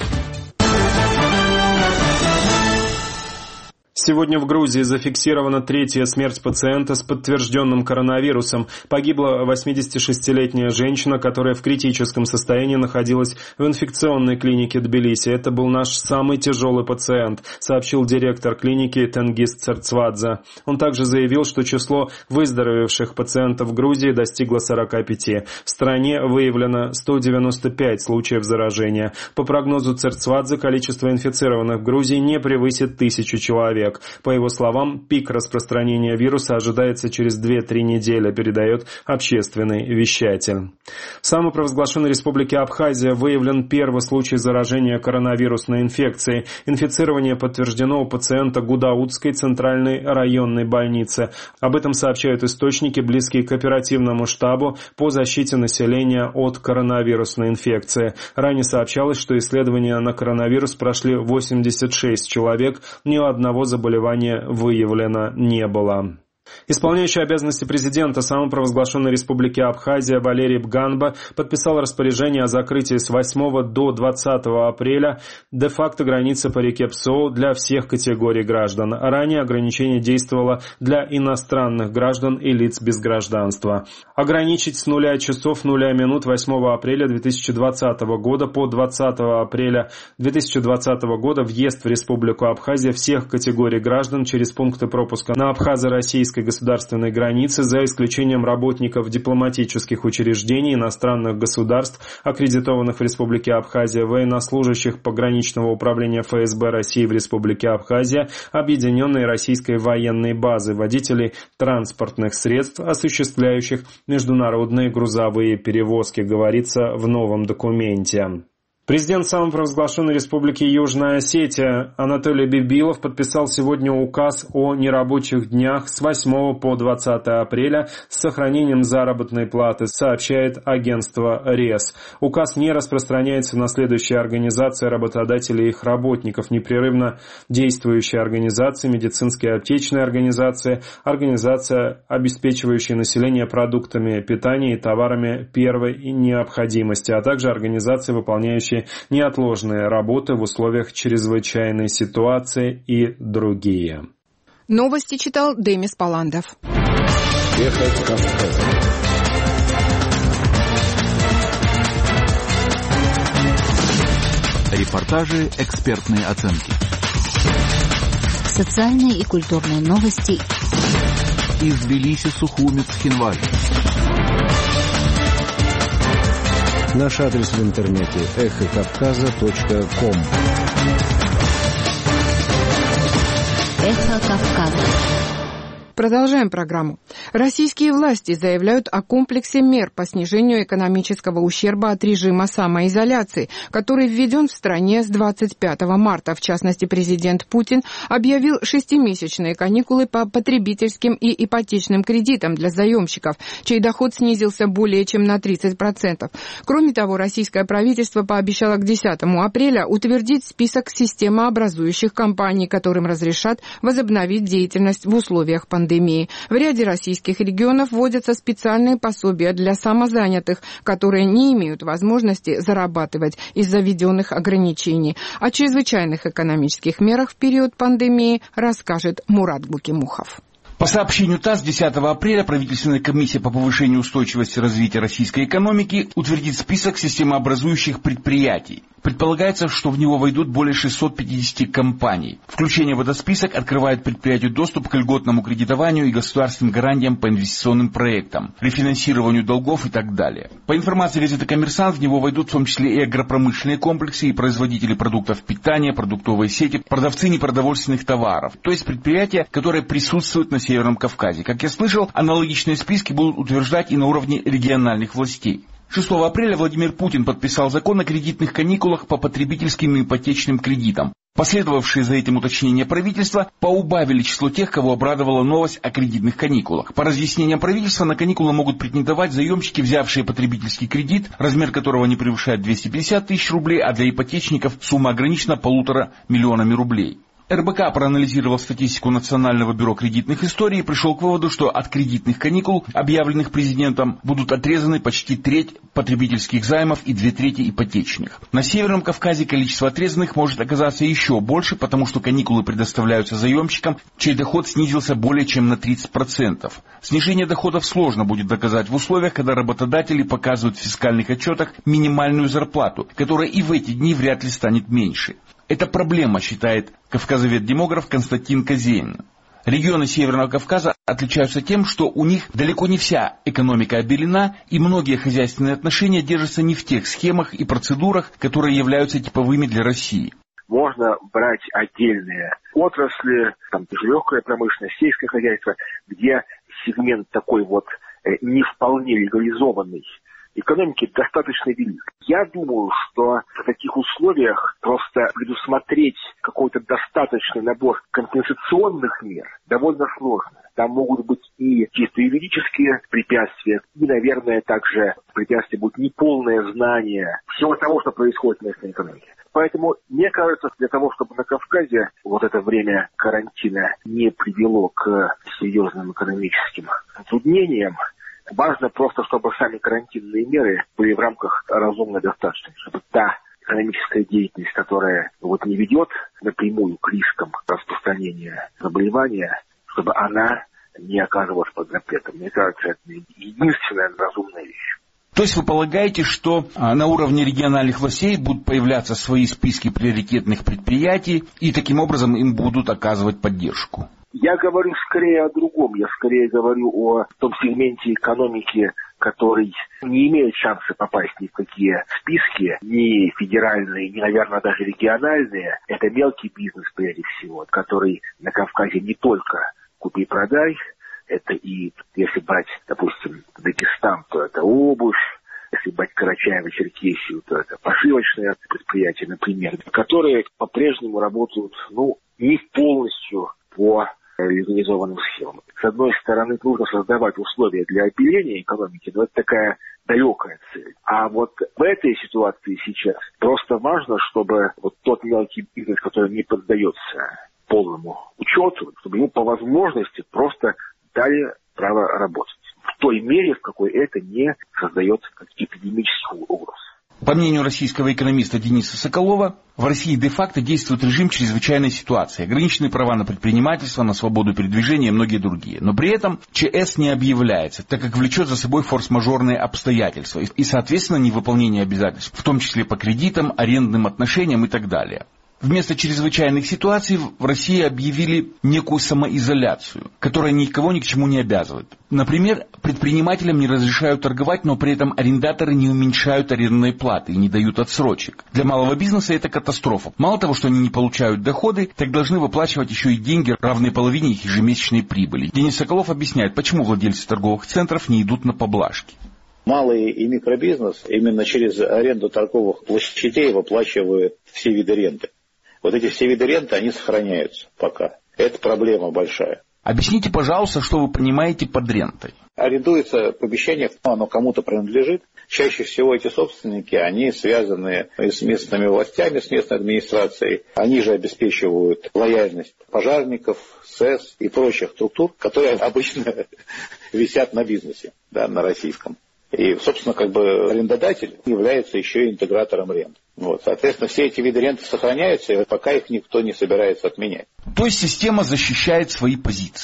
Сегодня в Грузии зафиксирована третья смерть пациента с подтвержденным коронавирусом. Погибла восьмидесятишестилетняя женщина, которая в критическом состоянии находилась в инфекционной клинике Тбилиси. Это был наш самый тяжелый пациент, сообщил директор клиники Тенгиз Церцвадзе. Он также заявил, что число выздоровевших пациентов в Грузии достигло сорока пяти. В стране выявлено сто девяносто пять случаев заражения. По прогнозу Церцвадзе, количество инфицированных в Грузии не превысит тысячу человек. По его словам, пик распространения вируса ожидается через две-три недели, передает общественный вещатель. В самопровозглашенной республике Абхазия выявлен первый случай заражения коронавирусной инфекцией. Инфицирование подтверждено у пациента Гудаутской центральной районной больницы. Об этом сообщают источники, близкие к оперативному штабу по защите населения от коронавирусной инфекции. Ранее сообщалось, что исследования на коронавирус прошли восемьдесят шесть человек, ни у одного заболевания выявлено не было. Исполняющий обязанности президента самопровозглашенной республики Абхазия Валерий Бганба подписал распоряжение о закрытии с восьмого до двадцатого апреля де-факто границы по реке Псоу для всех категорий граждан. Ранее ограничение действовало для иностранных граждан и лиц без гражданства. Ограничить с нуля часов нуля минут восьмого апреля две тысячи двадцатого года по двадцатого апреля две тысячи двадцатого года въезд в республику Абхазия всех категорий граждан через пункты пропуска на абхазо-российской государственной границы, за исключением работников дипломатических учреждений иностранных государств, аккредитованных в Республике Абхазия, военнослужащих пограничного управления эф эс бэ России в Республике Абхазия, Объединенной Российской военной базы, водителей транспортных средств, осуществляющих международные грузовые перевозки, говорится в новом документе. Президент самопровозглашенной республики Южная Осетия Анатолий Бибилов подписал сегодня указ о нерабочих днях с восьмого по двадцатое апреля с сохранением заработной платы, сообщает агентство РЕС. Указ не распространяется на следующие организации работодателей и их работников: непрерывно действующие организации, медицинские и аптечные организации, организация, обеспечивающая население продуктами питания и товарами первой необходимости, а также организации, выполняющие неотложные работы в условиях чрезвычайной ситуации и другие. Новости читал Демис Паландов. Эхо Кавказа. Репортажи, экспертные оценки. Социальные и культурные новости. Из Тбилиси, Сухуми, Цхинвали. Наш адрес в интернете эхо кавказа точка ком. Эхо Кавказа. Продолжаем программу. Российские власти заявляют о комплексе мер по снижению экономического ущерба от режима самоизоляции, который введен в стране с двадцать пятого марта. В частности, президент Путин объявил шестимесячные каникулы по потребительским и ипотечным кредитам для заемщиков, чей доход снизился более чем на тридцать процентов. Кроме того, российское правительство пообещало к десятому апреля утвердить список системообразующих компаний, которым разрешат возобновить деятельность в условиях пандемии. Пандемии. В ряде российских регионов вводятся специальные пособия для самозанятых, которые не имеют возможности зарабатывать из-за введенных ограничений. О чрезвычайных экономических мерах в период пандемии расскажет Мурат Букимухов. По сообщению ТАСС, десятого апреля правительственная комиссия по повышению устойчивости развития российской экономики утвердит список системообразующих предприятий. Предполагается, что в него войдут более шестисот пятидесяти компаний. Включение в этот список открывает предприятию доступ к льготному кредитованию и государственным гарантиям по инвестиционным проектам, рефинансированию долгов и так далее. По информации газеты «Коммерсант», в него войдут в том числе и агропромышленные комплексы, и производители продуктов питания, продуктовые сети, продавцы непродовольственных товаров, то есть предприятия, которые присутствуют на Северном Кавказе. Как я слышал, аналогичные списки будут утверждать и на уровне региональных властей. шестого апреля Владимир Путин подписал закон о кредитных каникулах по потребительским и ипотечным кредитам. Последовавшие за этим уточнения правительства поубавили число тех, кого обрадовала новость о кредитных каникулах. По разъяснениям правительства, на каникулы могут претендовать заемщики, взявшие потребительский кредит, размер которого не превышает двести пятьдесят тысяч рублей, а для ипотечников сумма ограничена полутора миллионами рублей. эр бэ ка проанализировал статистику Национального бюро кредитных историй и пришел к выводу, что от кредитных каникул, объявленных президентом, будут отрезаны почти треть потребительских займов и две трети ипотечных. На Северном Кавказе количество отрезанных может оказаться еще больше, потому что каникулы предоставляются заемщикам, чей доход снизился более чем на тридцать процентов. Снижение доходов сложно будет доказать в условиях, когда работодатели показывают в фискальных отчетах минимальную зарплату, которая и в эти дни вряд ли станет меньше. Это проблема, считает кавказовед-демограф Константин Козеин. Регионы Северного Кавказа отличаются тем, что у них далеко не вся экономика обелена, и многие хозяйственные отношения держатся не в тех схемах и процедурах, которые являются типовыми для России. Можно брать отдельные отрасли, там легкая промышленность, сельское хозяйство, где сегмент такой вот не вполне легализованный экономики достаточно велик. Я думаю, что в таких условиях просто предусмотреть какой-то достаточный набор компенсационных мер довольно сложно. Там могут быть и чисто юридические препятствия, и, наверное, также препятствия будут неполное знание всего того, что происходит в местной экономике. Поэтому, мне кажется, для того, чтобы на Кавказе вот это время карантина не привело к серьезным экономическим затруднениям, важно просто, чтобы сами карантинные меры были в рамках разумно достаточно, чтобы та экономическая деятельность, которая вот не ведет напрямую к рискам распространения заболевания, чтобы она не оказывалась под запретом. Мне кажется, это единственная разумная вещь. То есть вы полагаете, что на уровне региональных властей будут появляться свои списки приоритетных предприятий, и таким образом им будут оказывать поддержку? Я говорю скорее о другом. Я скорее говорю о том сегменте экономики, который не имеет шанса попасть ни в какие списки, ни федеральные, ни, наверное, даже региональные. Это мелкий бизнес, прежде всего, который на Кавказе не только купи-продай, это и, если брать, допустим, Дагестан, то это обувь, если брать Карачаево-Черкесию, то это пошивочные предприятия, например, которые по-прежнему работают, ну, не полностью по легализованным схемам. С одной стороны, нужно создавать условия для обеления экономики, но это такая далекая цель. А вот в этой ситуации сейчас просто важно, чтобы вот тот мелкий бизнес, который не поддается полному учету, чтобы ему по возможности просто дали право работать в той мере, в какой это не создает эпидемических угроз. По мнению российского экономиста Дениса Соколова, в России де-факто действует режим чрезвычайной ситуации, ограниченные права на предпринимательство, на свободу передвижения и многие другие. Но при этом ЧС не объявляется, так как влечет за собой форс-мажорные обстоятельства и, соответственно, невыполнение обязательств, в том числе по кредитам, арендным отношениям и так далее. Вместо чрезвычайных ситуаций в России объявили некую самоизоляцию, которая никого ни к чему не обязывает. Например, предпринимателям не разрешают торговать, но при этом арендаторы не уменьшают арендные платы и не дают отсрочек. Для малого бизнеса это катастрофа. Мало того, что они не получают доходы, так должны выплачивать еще и деньги, равные половине их ежемесячной прибыли. Денис Соколов объясняет, почему владельцы торговых центров не идут на поблажки. Малый и микробизнес именно через аренду торговых площадей выплачивают все виды ренты. Вот эти все виды ренты, они сохраняются пока. Это проблема большая. Объясните, пожалуйста, что вы понимаете под рентой. Арендуется помещение, оно кому-то принадлежит. Чаще всего эти собственники, они связаны с местными властями, с местной администрацией. Они же обеспечивают лояльность пожарников, СЭС и прочих структур, которые обычно висят на бизнесе, да, на российском. И, собственно, как бы арендодатель является еще и интегратором рент. Вот, соответственно, все эти виды ренты сохраняются, и пока их никто не собирается отменять. То есть система защищает свои позиции.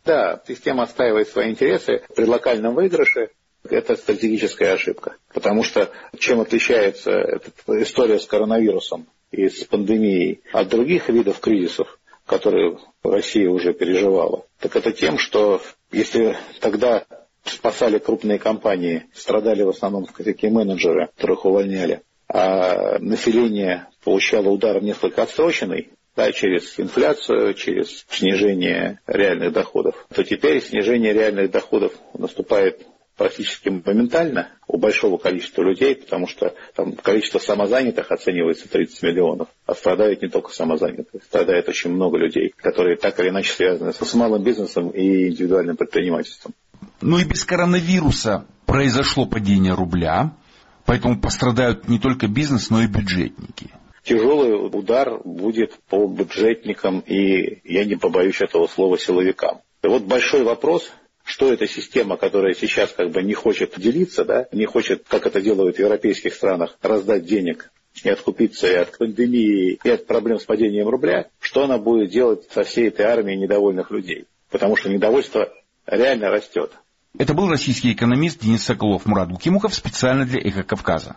Да, система отстаивает свои интересы при локальном выигрыше. Это стратегическая ошибка. Потому что чем отличается эта история с коронавирусом и с пандемией от других видов кризисов, которые Россия уже переживала, так это тем, что если тогда спасали крупные компании, страдали в основном такие менеджеры, которых увольняли, а население получало удар несколько отсроченный, да, через инфляцию, через снижение реальных доходов, то теперь снижение реальных доходов наступает практически моментально у большого количества людей, потому что там количество самозанятых оценивается тридцать миллионов, а страдают не только самозанятые, страдает очень много людей, которые так или иначе связаны с малым бизнесом и индивидуальным предпринимательством. Ну и без коронавируса произошло падение рубля, поэтому пострадают не только бизнес, но и бюджетники. Тяжелый удар будет по бюджетникам и, я не побоюсь этого слова, силовикам. И вот большой вопрос, что эта система, которая сейчас как бы не хочет делиться, да, не хочет, как это делают в европейских странах, раздать денег и откупиться и от пандемии, и от проблем с падением рубля, что она будет делать со всей этой армией недовольных людей. Потому что недовольство реально растет. Это был российский экономист Денис Соколов. Мурат Гукимухов специально для «Эхо Кавказа».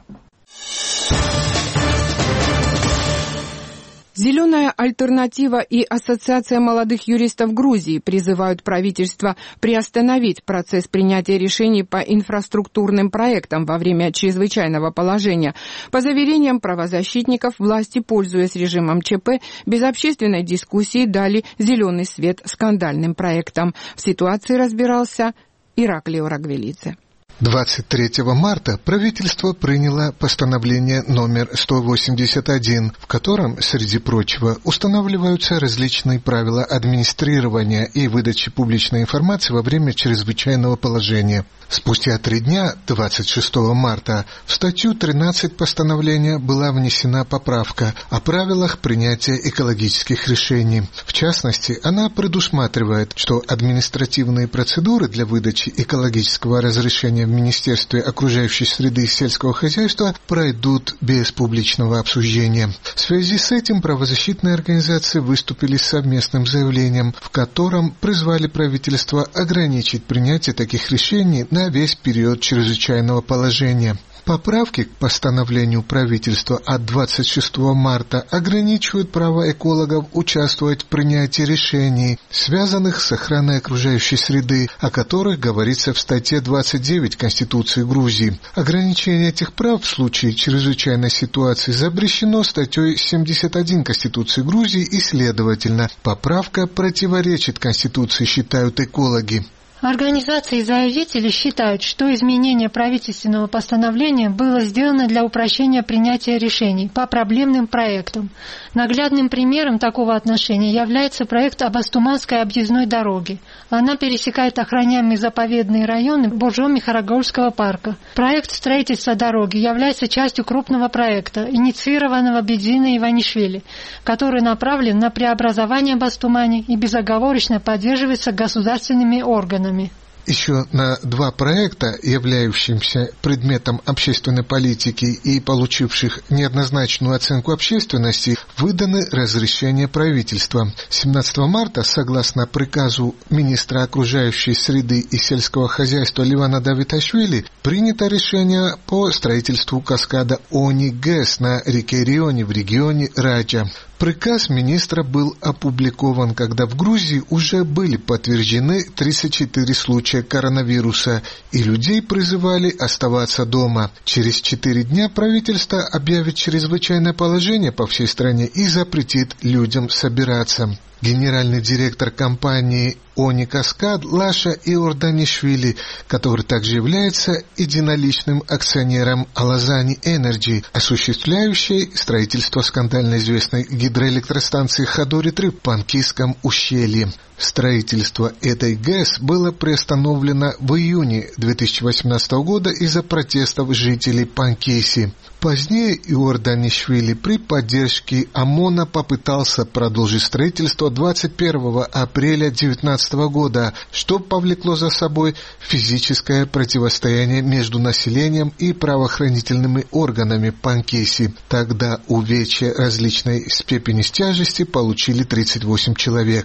Зеленая альтернатива и Ассоциация молодых юристов Грузии призывают правительство приостановить процесс принятия решений по инфраструктурным проектам во время чрезвычайного положения. По заверениям правозащитников, власти, пользуясь режимом ЧП, без общественной дискуссии дали зеленый свет скандальным проектам. В ситуации разбирался Ираклий Орагвелидзе. двадцать третьего марта правительство приняло постановление номер сто восемьдесят один, в котором, среди прочего, устанавливаются различные правила администрирования и выдачи публичной информации во время чрезвычайного положения. Спустя три дня, двадцать шестого марта, в статью тринадцать постановления была внесена поправка о правилах принятия экологических решений. В частности, она предусматривает, что административные процедуры для выдачи экологического разрешения в Министерстве окружающей среды и сельского хозяйства пройдут без публичного обсуждения. В связи с этим правозащитные организации выступили с совместным заявлением, в котором призвали правительство ограничить принятие таких решений на весь период чрезвычайного положения. Поправки к постановлению правительства от двадцать шестого марта ограничивают право экологов участвовать в принятии решений, связанных с охраной окружающей среды, о которых говорится в статье двадцать девять Конституции Грузии. Ограничение этих прав в случае чрезвычайной ситуации запрещено статьей семьдесят один Конституции Грузии и, следовательно, поправка противоречит Конституции, считают экологи. Организации заявителей считают, что изменение правительственного постановления было сделано для упрощения принятия решений по проблемным проектам. Наглядным примером такого отношения является проект об Астуманской объездной дороге. Она пересекает охраняемые заповедные районы Боржоми-Харагольского парка. Проект строительства дороги является частью крупного проекта, инициированного Бедзиной Иванишвили, который направлен на преобразование Бастумани и безоговорочно поддерживается государственными органами. Еще на два проекта, являющимся предметом общественной политики и получивших неоднозначную оценку общественности, выданы разрешения правительства. семнадцатого марта, согласно приказу министра окружающей среды и сельского хозяйства Ливана Давиташвили, принято решение по строительству каскада Они-ГЭС на реке Рионе в регионе Раджа. Приказ министра был опубликован, когда в Грузии уже были подтверждены тридцать четыре случая коронавируса, и людей призывали оставаться дома. Через четыре дня правительство объявит чрезвычайное положение по всей стране и запретит людям собираться. Генеральный директор компании «Они Каскад» Лаша Иорданишвили, который также является единоличным акционером Алазани Энерджи, осуществляющей строительство скандально известной гидроэлектростанции Хадори-три в Панкийском ущелье. Строительство этой ГЭС было приостановлено в июне две тысячи восемнадцатого года из-за протестов жителей Панкиси. Позднее Иорданишвили при поддержке ОМОНа попытался продолжить строительство двадцать первого апреля две тысячи девятнадцатого года, что повлекло за собой физическое противостояние между населением и правоохранительными органами Панкиси. Тогда увечья различной степени тяжести получили тридцать восемь человек.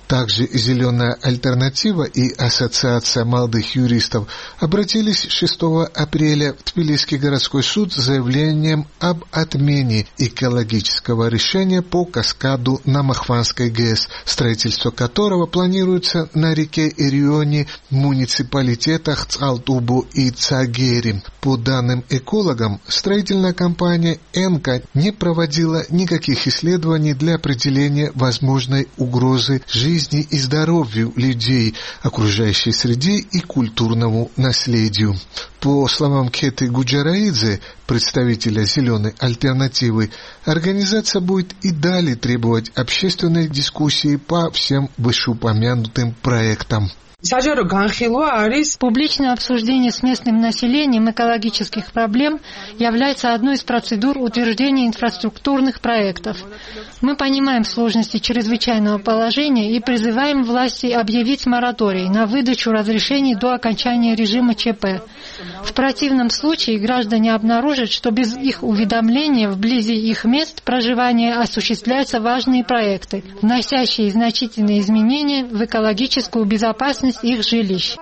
Также «Зеленая альтернатива» и Ассоциация молодых юристов обратились шестого апреля в Тбилисский городской суд с заявлением об отмене экологического решения по каскаду на Махванской ГЭС, строительство которого планируется на реке Ирионе в муниципалитетах Цалтубу и Цагери. По данным экологам, строительная компания «Энка» не проводила никаких исследований для определения возможной угрозы жизни и здоровью людей, окружающей среде и культурному наследию. По словам Кеты Гуджараидзе, представителя «Зеленой альтернативы», организация будет и далее требовать общественной дискуссии по всем вышеупомянутым проектам. Публичное обсуждение с местным населением экологических проблем является одной из процедур утверждения инфраструктурных проектов. Мы понимаем сложности чрезвычайного положения и призываем власти объявить мораторий на выдачу разрешений до окончания режима ЧП. В противном случае граждане обнаружат, что без их уведомления вблизи их мест проживания осуществляются важные проекты, вносящие значительные изменения в экологическую безопасность их жилищ.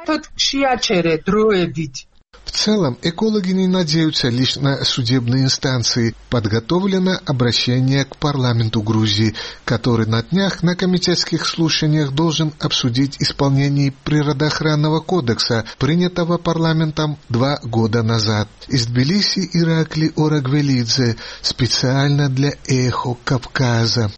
В целом, экологи не надеются лишь на судебные инстанции. Подготовлено обращение к парламенту Грузии, который на днях на комитетских слушаниях должен обсудить исполнение природоохранного кодекса, принятого парламентом два года назад. Из Тбилиси Иракли Орагвелидзе, специально для «Эхо Кавказа».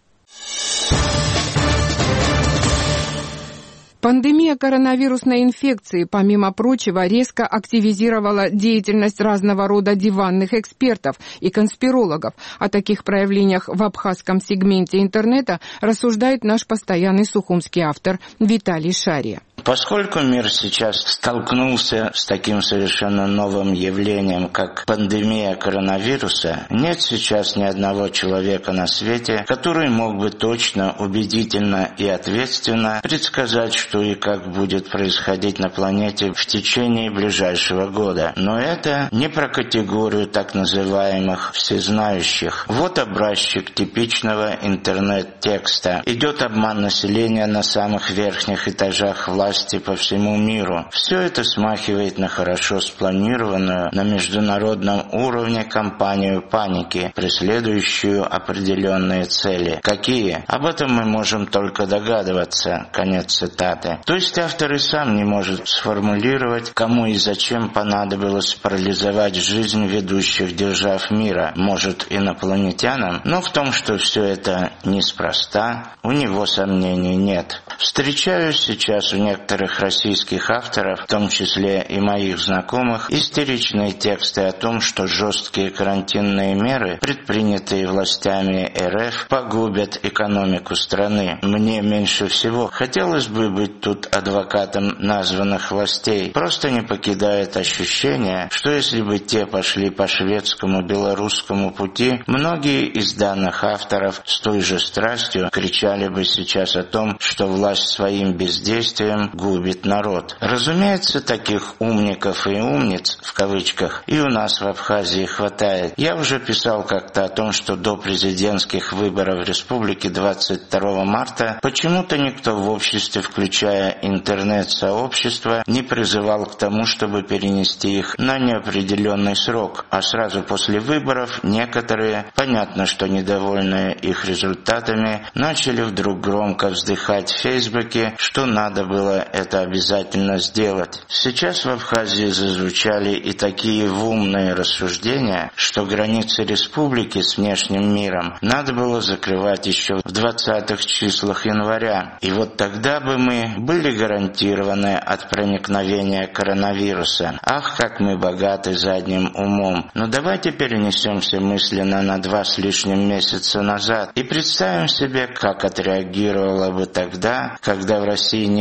Пандемия коронавирусной инфекции, помимо прочего, резко активизировала деятельность разного рода диванных экспертов и конспирологов. О таких проявлениях в абхазском сегменте интернета рассуждает наш постоянный сухумский автор Виталий Шария. Поскольку мир сейчас столкнулся с таким совершенно новым явлением, как пандемия коронавируса, нет сейчас ни одного человека на свете, который мог бы точно, убедительно и ответственно предсказать, что и как будет происходить на планете в течение ближайшего года. Но это не про категорию так называемых всезнающих. Вот образчик типичного интернет-текста. Идет обман населения на самых верхних этажах власти по всему миру. Все это смахивает на хорошо спланированную на международном уровне кампанию паники, преследующую определенные цели. Какие? Об этом мы можем только догадываться. Конец цитаты. То есть автор и сам не может сформулировать, кому и зачем понадобилось парализовать жизнь ведущих держав мира. Может, инопланетянам? Но в том, что все это неспроста, у него сомнений нет. Встречаюсь сейчас у некоторых российских авторов, в том числе и моих знакомых, истеричные тексты о том, что жесткие карантинные меры, предпринятые властями РФ, погубят экономику страны. Мне меньше всего хотелось бы быть тут адвокатом названных властей. Просто не покидает ощущение, что если бы те пошли по шведскому белорусскому пути, многие из данных авторов с той же страстью кричали бы сейчас о том, что власть своим бездействием губит народ. Разумеется, таких умников и умниц, в кавычках, и у нас в Абхазии хватает. Я уже писал как-то о том, что до президентских выборов республики двадцать второго марта почему-то никто в обществе, включая интернет-сообщество, не призывал к тому, чтобы перенести их на неопределенный срок, а сразу после выборов некоторые, понятно, что недовольные их результатами, начали вдруг громко вздыхать в Фейсбуке, что надо было это обязательно сделать. Сейчас в Абхазии зазвучали и такие умные рассуждения, что границы республики с внешним миром надо было закрывать еще в двадцатых числах января. И вот тогда бы мы были гарантированы от проникновения коронавируса. Ах, как мы богаты задним умом. Но давайте перенесемся мысленно на два с лишним месяца назад и представим себе, как отреагировала бы тогда, когда в России не было еще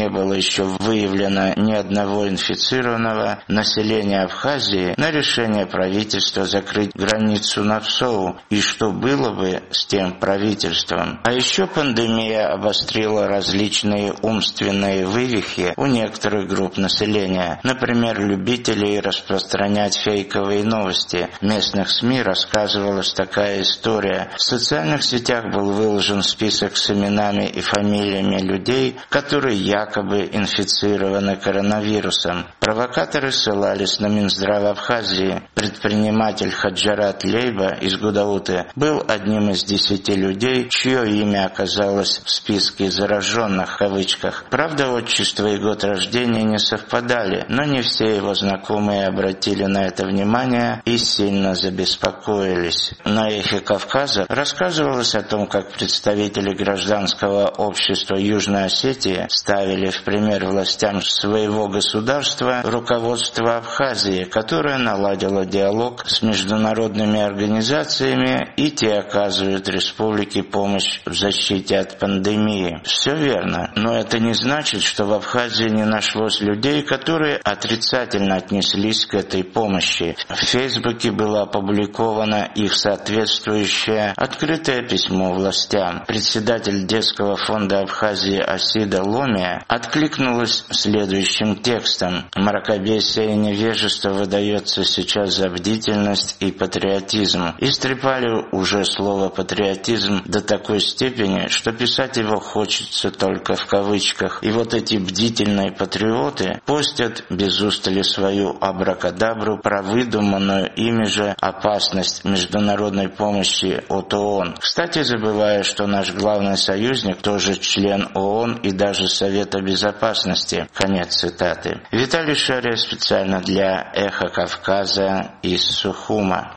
еще выявлено ни одного инфицированного населения Абхазии, на решение правительства закрыть границу на Псоу, и что было бы с тем правительством. А еще пандемия обострила различные умственные вывихи у некоторых групп населения, например, любителей распространять фейковые новости. В местных СМИ рассказывалась такая история. В социальных сетях был выложен список с именами и фамилиями людей, которые якобы инфицированы коронавирусом. Провокаторы ссылались на Минздрав Абхазии. Предприниматель Хаджарат Лейба из Гудауты был одним из десяти людей, чье имя оказалось в списке «зараженных» в кавычках. Правда, отчество и год рождения не совпадали, но не все его знакомые обратили на это внимание и сильно забеспокоились. На «Эхе Кавказа» рассказывалось о том, как представители гражданского общества Южной Осетии ставили в пример властям своего государства руководство Абхазии, которое наладило диалог с международными организациями, и те оказывают республике помощь в защите от пандемии. Все верно, но это не значит, что в Абхазии не нашлось людей, которые отрицательно отнеслись к этой помощи. В Фейсбуке было опубликовано их соответствующее открытое письмо властям. Председатель детского фонда Абхазии Асида Ломия откликнулась следующим текстом: «Мракобесие и невежество выдается сейчас за бдительность и патриотизм». Истрепали уже слово «патриотизм» до такой степени, что писать его хочется только в кавычках. И вот эти бдительные патриоты постят без устали свою абракадабру про выдуманную ими же опасность международной помощи от ООН. Кстати, забывая, что наш главный союзник тоже член ООН и даже Совета Безопасности. Конец цитаты. Виталий Шария специально для «Эхо Кавказа» из Сухума.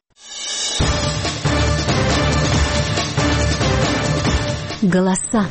Голоса.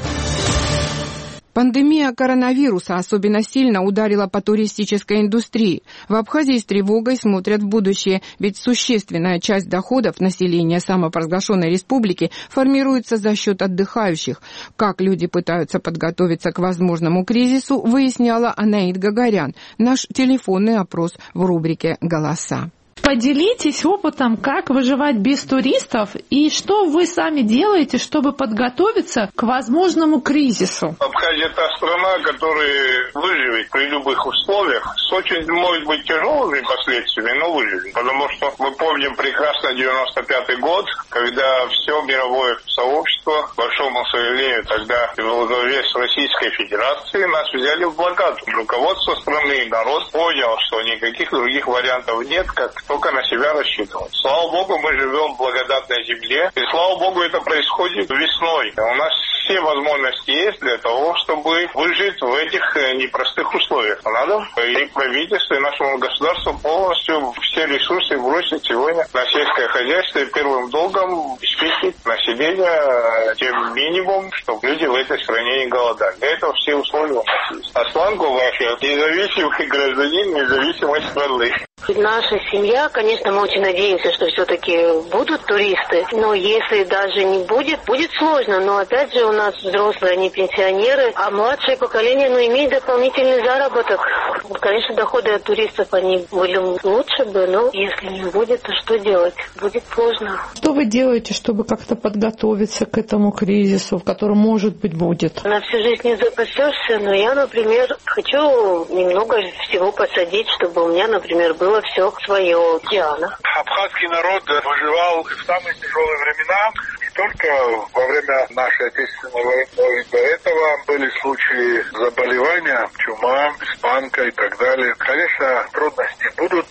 Пандемия коронавируса особенно сильно ударила по туристической индустрии. В Абхазии с тревогой смотрят в будущее, ведь существенная часть доходов населения самопровозглашенной республики формируется за счет отдыхающих. Как люди пытаются подготовиться к возможному кризису, выясняла Анаид Гагарян. Наш телефонный опрос в рубрике «Голоса». Поделитесь опытом, как выживать без туристов и что вы сами делаете, чтобы подготовиться к возможному кризису. Абхазия та страна, которая выживет при любых условиях с очень, может быть, тяжелыми последствиями, но выживет. Потому что мы помним прекрасно девяносто пятый год, когда все мировое сообщество, к большому сожалению, тогда во главе с Российской Федерацией, нас взяли в блокаду. Руководство страны, народ понял, что никаких других вариантов нет, как только на себя рассчитывать. Слава Богу, мы живем в благодатной земле, и слава Богу, это происходит весной. У нас все возможности есть для того, чтобы выжить в этих непростых условиях. Надо и правительству, и нашему государству полностью все ресурсы бросить сегодня на сельское хозяйство и первым долгом обеспечить население тем минимум, чтобы люди в этой стране не голодали. Для этого все условия у нас есть. Асланку вашу, независимый гражданин независимой страны. Наша семья, конечно, мы очень надеемся, что все-таки будут туристы, но если даже не будет, будет сложно. Но опять же у нас взрослые, они пенсионеры, а младшее поколение, ну, имеет дополнительный заработок. Конечно, доходы от туристов, они были лучше бы, но если не будет, то что делать? Будет сложно. Что вы делаете, чтобы как-то подготовиться к этому кризису, в котором, может быть, будет? На всю жизнь не запасешься, но я, например, хочу немного всего посадить, чтобы у меня, например, было все свое. Диана. Абхазский народ выживал в самые тяжелые времена, не только во время нашей Отечественной войны, но и до этого были случаи заболевания, чума, испанка и так далее. Конечно, трудности будут,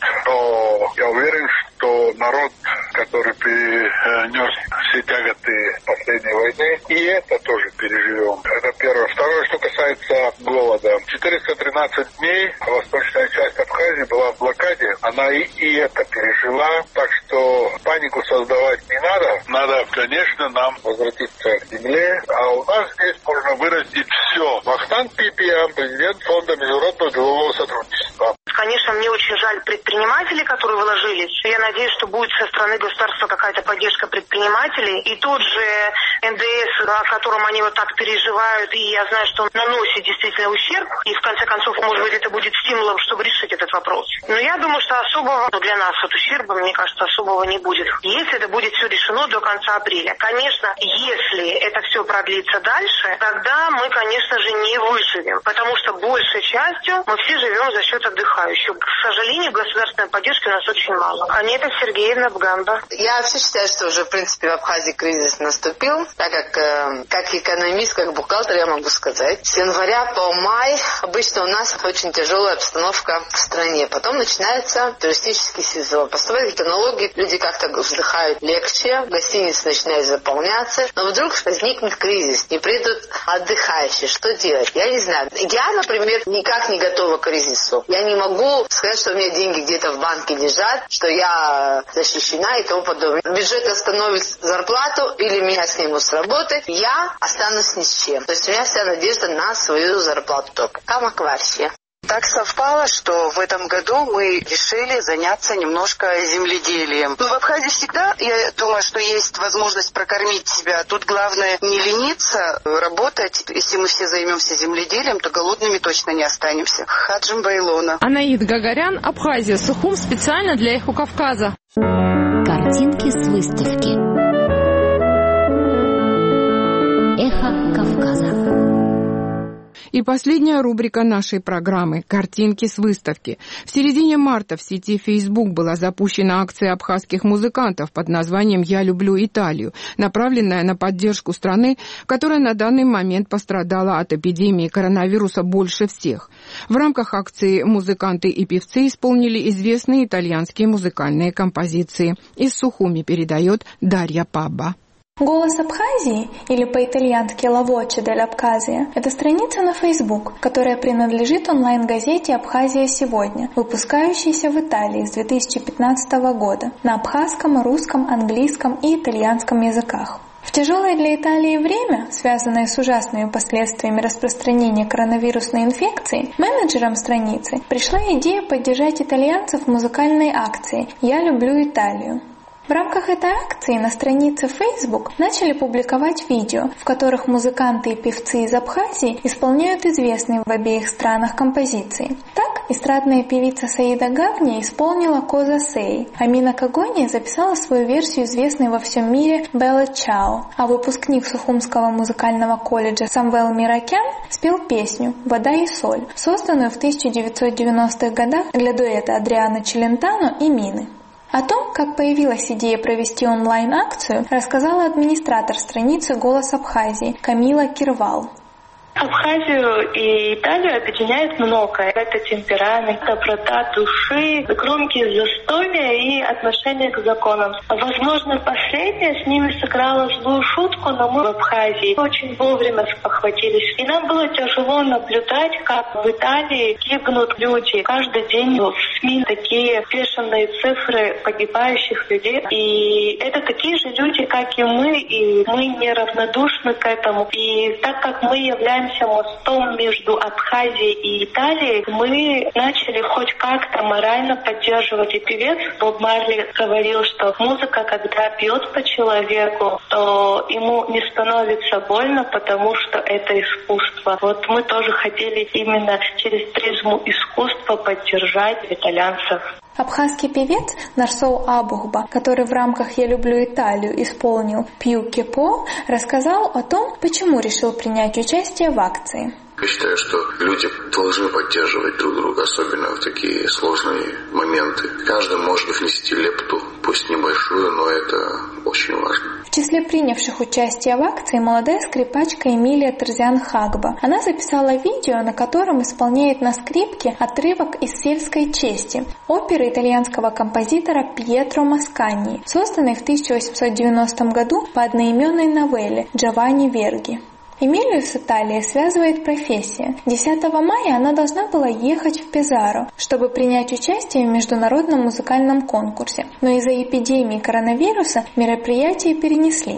но я уверен, что народ, который перенес все тяготы последней войны, и это тоже переживем. Это первое. Второе, что касается голода. четыреста тринадцать дней восточная часть Абхазии была в блокаде. Она и, и это пережила. Так что панику создавать не надо. Надо, конечно, нам возвратиться к земле. А у нас здесь можно вырастить все. Вахтанг Пипиан, президент фонда международного делового сотрудничества. Конечно, мне очень жаль предпринимателей, которые вложились. Я надеюсь, что будет со стороны государства какая-то поддержка предпринимателей. предпринимателей. И тот же эн дэ эс, о котором они вот так переживают, и я знаю, что он наносит действительно ущерб, и в конце концов, может быть, это будет стимулом, чтобы решить этот вопрос. Но я думаю, что особого для нас вот ущерба, мне кажется, особого не будет, если это будет все решено до конца апреля. Конечно, если это все продлится дальше, тогда мы, конечно же, не выживем, потому что большей частью мы все живем за счет отдыхающих. К сожалению, государственной поддержки у нас очень мало. Анета Сергеевна Бганда. Я вообще считаю, что уже, в принципе, в Абхазии кризис наступил, так как, э, как экономист, как бухгалтер, я могу сказать, с января по май обычно у нас очень тяжелая обстановка в стране. Потом начинается туристический сезон. Поступают какие-то налоги, люди как-то вздыхают легче, гостиницы начинают заполняться, но вдруг возникнет кризис, не придут отдыхающие. Что делать? Я не знаю. Я, например, никак не готова к кризису. Я не могу сказать, что у меня деньги где-то в банке лежат, что я защищена и тому подобное. Бюджет остановит зарплату или меня снимут с работы, я останусь ни с чем. То есть у меня вся надежда на свою зарплату только. Камакварсия. Так совпало, что в этом году мы решили заняться немножко земледелием. Ну, в Абхазии всегда, я думаю, что есть возможность прокормить себя. Тут главное не лениться, работать. Если мы все займемся земледелием, то голодными точно не останемся. Хаджим Байлона. Анаид Гагарян, Абхазия, Сухум, специально для Эхо Кавказа. Картинки с выставки. Эхо Кавказа. И последняя рубрика нашей программы «Картинки с выставки». В середине марта в сети Facebook была запущена акция абхазских музыкантов под названием «Я люблю Италию», направленная на поддержку страны, которая на данный момент пострадала от эпидемии коронавируса больше всех. В рамках акции музыканты и певцы исполнили известные итальянские музыкальные композиции. Из Сухуми передает Дарья Пабба. «Голос Абхазии» или по-итальянски «La Voce dell'Abkhazia» — это страница на Facebook, которая принадлежит онлайн-газете «Абхазия сегодня», выпускающейся в Италии с две тысячи пятнадцатого года на абхазском, русском, английском и итальянском языках. В тяжелое для Италии время, связанное с ужасными последствиями распространения коронавирусной инфекции, менеджерам страницы пришла идея поддержать итальянцев в музыкальной акции «Я люблю Италию». В рамках этой акции на странице Facebook начали публиковать видео, в которых музыканты и певцы из Абхазии исполняют известные в обеих странах композиции. Так, эстрадная певица Саида Гавни исполнила «Коза Сей», а Мина Кагония записала свою версию известной во всем мире «Белла Чао», а выпускник Сухумского музыкального колледжа Самвел Миракян спел песню «Вода и соль», созданную в тысяча девятьсот девяностых годах для дуэта Адриано Челентано и Мины. О том, как появилась идея провести онлайн-акцию, рассказала администратор страницы «Голос Абхазии» Камила Кирвал. Абхазию и Италию объединяет многое. Это темперамент, доброта души, громкие застолья и отношение к законам. Возможно, последнее с ними сыграло злую шутку, но мы в Абхазии очень вовремя спохватились. И нам было тяжело наблюдать, как в Италии гибнут люди. Каждый день в СМИ такие бешеные цифры погибающих людей. И это такие же люди, как и мы, и мы неравнодушны к этому. И так как мы являемся мостом между Абхазией и Италией, мы начали хоть как-то морально поддерживать. И певец Боб Марли говорил, что музыка, когда бьет по человеку, то ему не становится больно, потому что это искусство. Вот мы тоже хотели именно через призму искусства поддержать итальянцев. Абхазский певец Нарсоу Абухба, который в рамках «Я люблю Италию» исполнил «Пью Кепо», рассказал о том, почему решил принять участие в акции. Я считаю, что люди должны поддерживать друг друга, особенно в такие сложные моменты. Каждый может внести лепту, пусть небольшую, но это очень важно. В числе принявших участие в акции молодая скрипачка Эмилия Терзиан-Хагба. Она записала видео, на котором исполняет на скрипке отрывок из «Сельской чести» оперы итальянского композитора Пьетро Масканьи, созданной в тысяча восемьсот девяностом году по одноименной новелле Джованни Верги. Эмилию с Италией связывает профессия. десятого мая она должна была ехать в Пезаро, чтобы принять участие в международном музыкальном конкурсе. Но из-за эпидемии коронавируса мероприятие перенесли.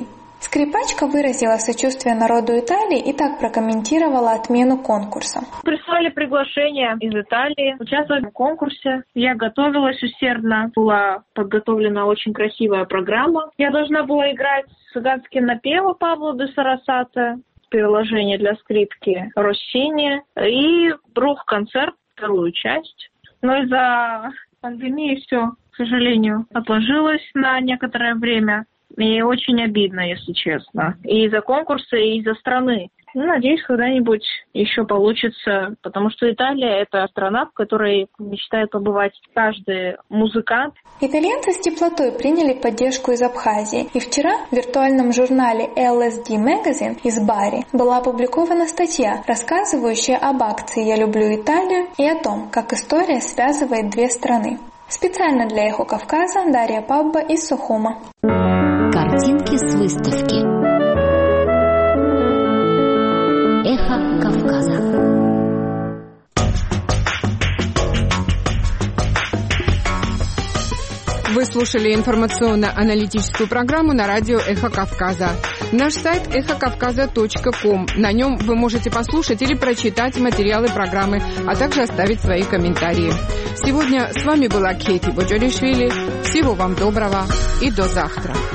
Скрипачка выразила сочувствие народу Италии и так прокомментировала отмену конкурса. Прислали приглашение из Италии участвовать в конкурсе. Я готовилась усердно, была подготовлена очень красивая программа. Я должна была играть цыганские напевы Пабло де Сарасате, приложение для скрипки Россини и рок-концерт, вторую часть. Но из-за пандемии все, к сожалению, отложилось на некоторое время. И очень обидно, если честно. И из-за конкурса, и из-за страны. Ну, надеюсь, когда-нибудь еще получится, потому что Италия – это страна, в которой мечтает побывать каждый музыкант. Итальянцы с теплотой приняли поддержку из Абхазии. И вчера в виртуальном журнале эл эс ди Magazine из Бари была опубликована статья, рассказывающая об акции «Я люблю Италию» и о том, как история связывает две страны. Специально для «Эхо Кавказа» Дарья Пабба из Сухума. Картинки с выставки. Эхо Кавказа. Вы слушали информационно-аналитическую программу на радио «Эхо Кавказа». Наш сайт эхо кавказа точка ком. На нем вы можете послушать или прочитать материалы программы, а также оставить свои комментарии. Сегодня с вами была Кейти Боджоришвили. Всего вам доброго и до завтра.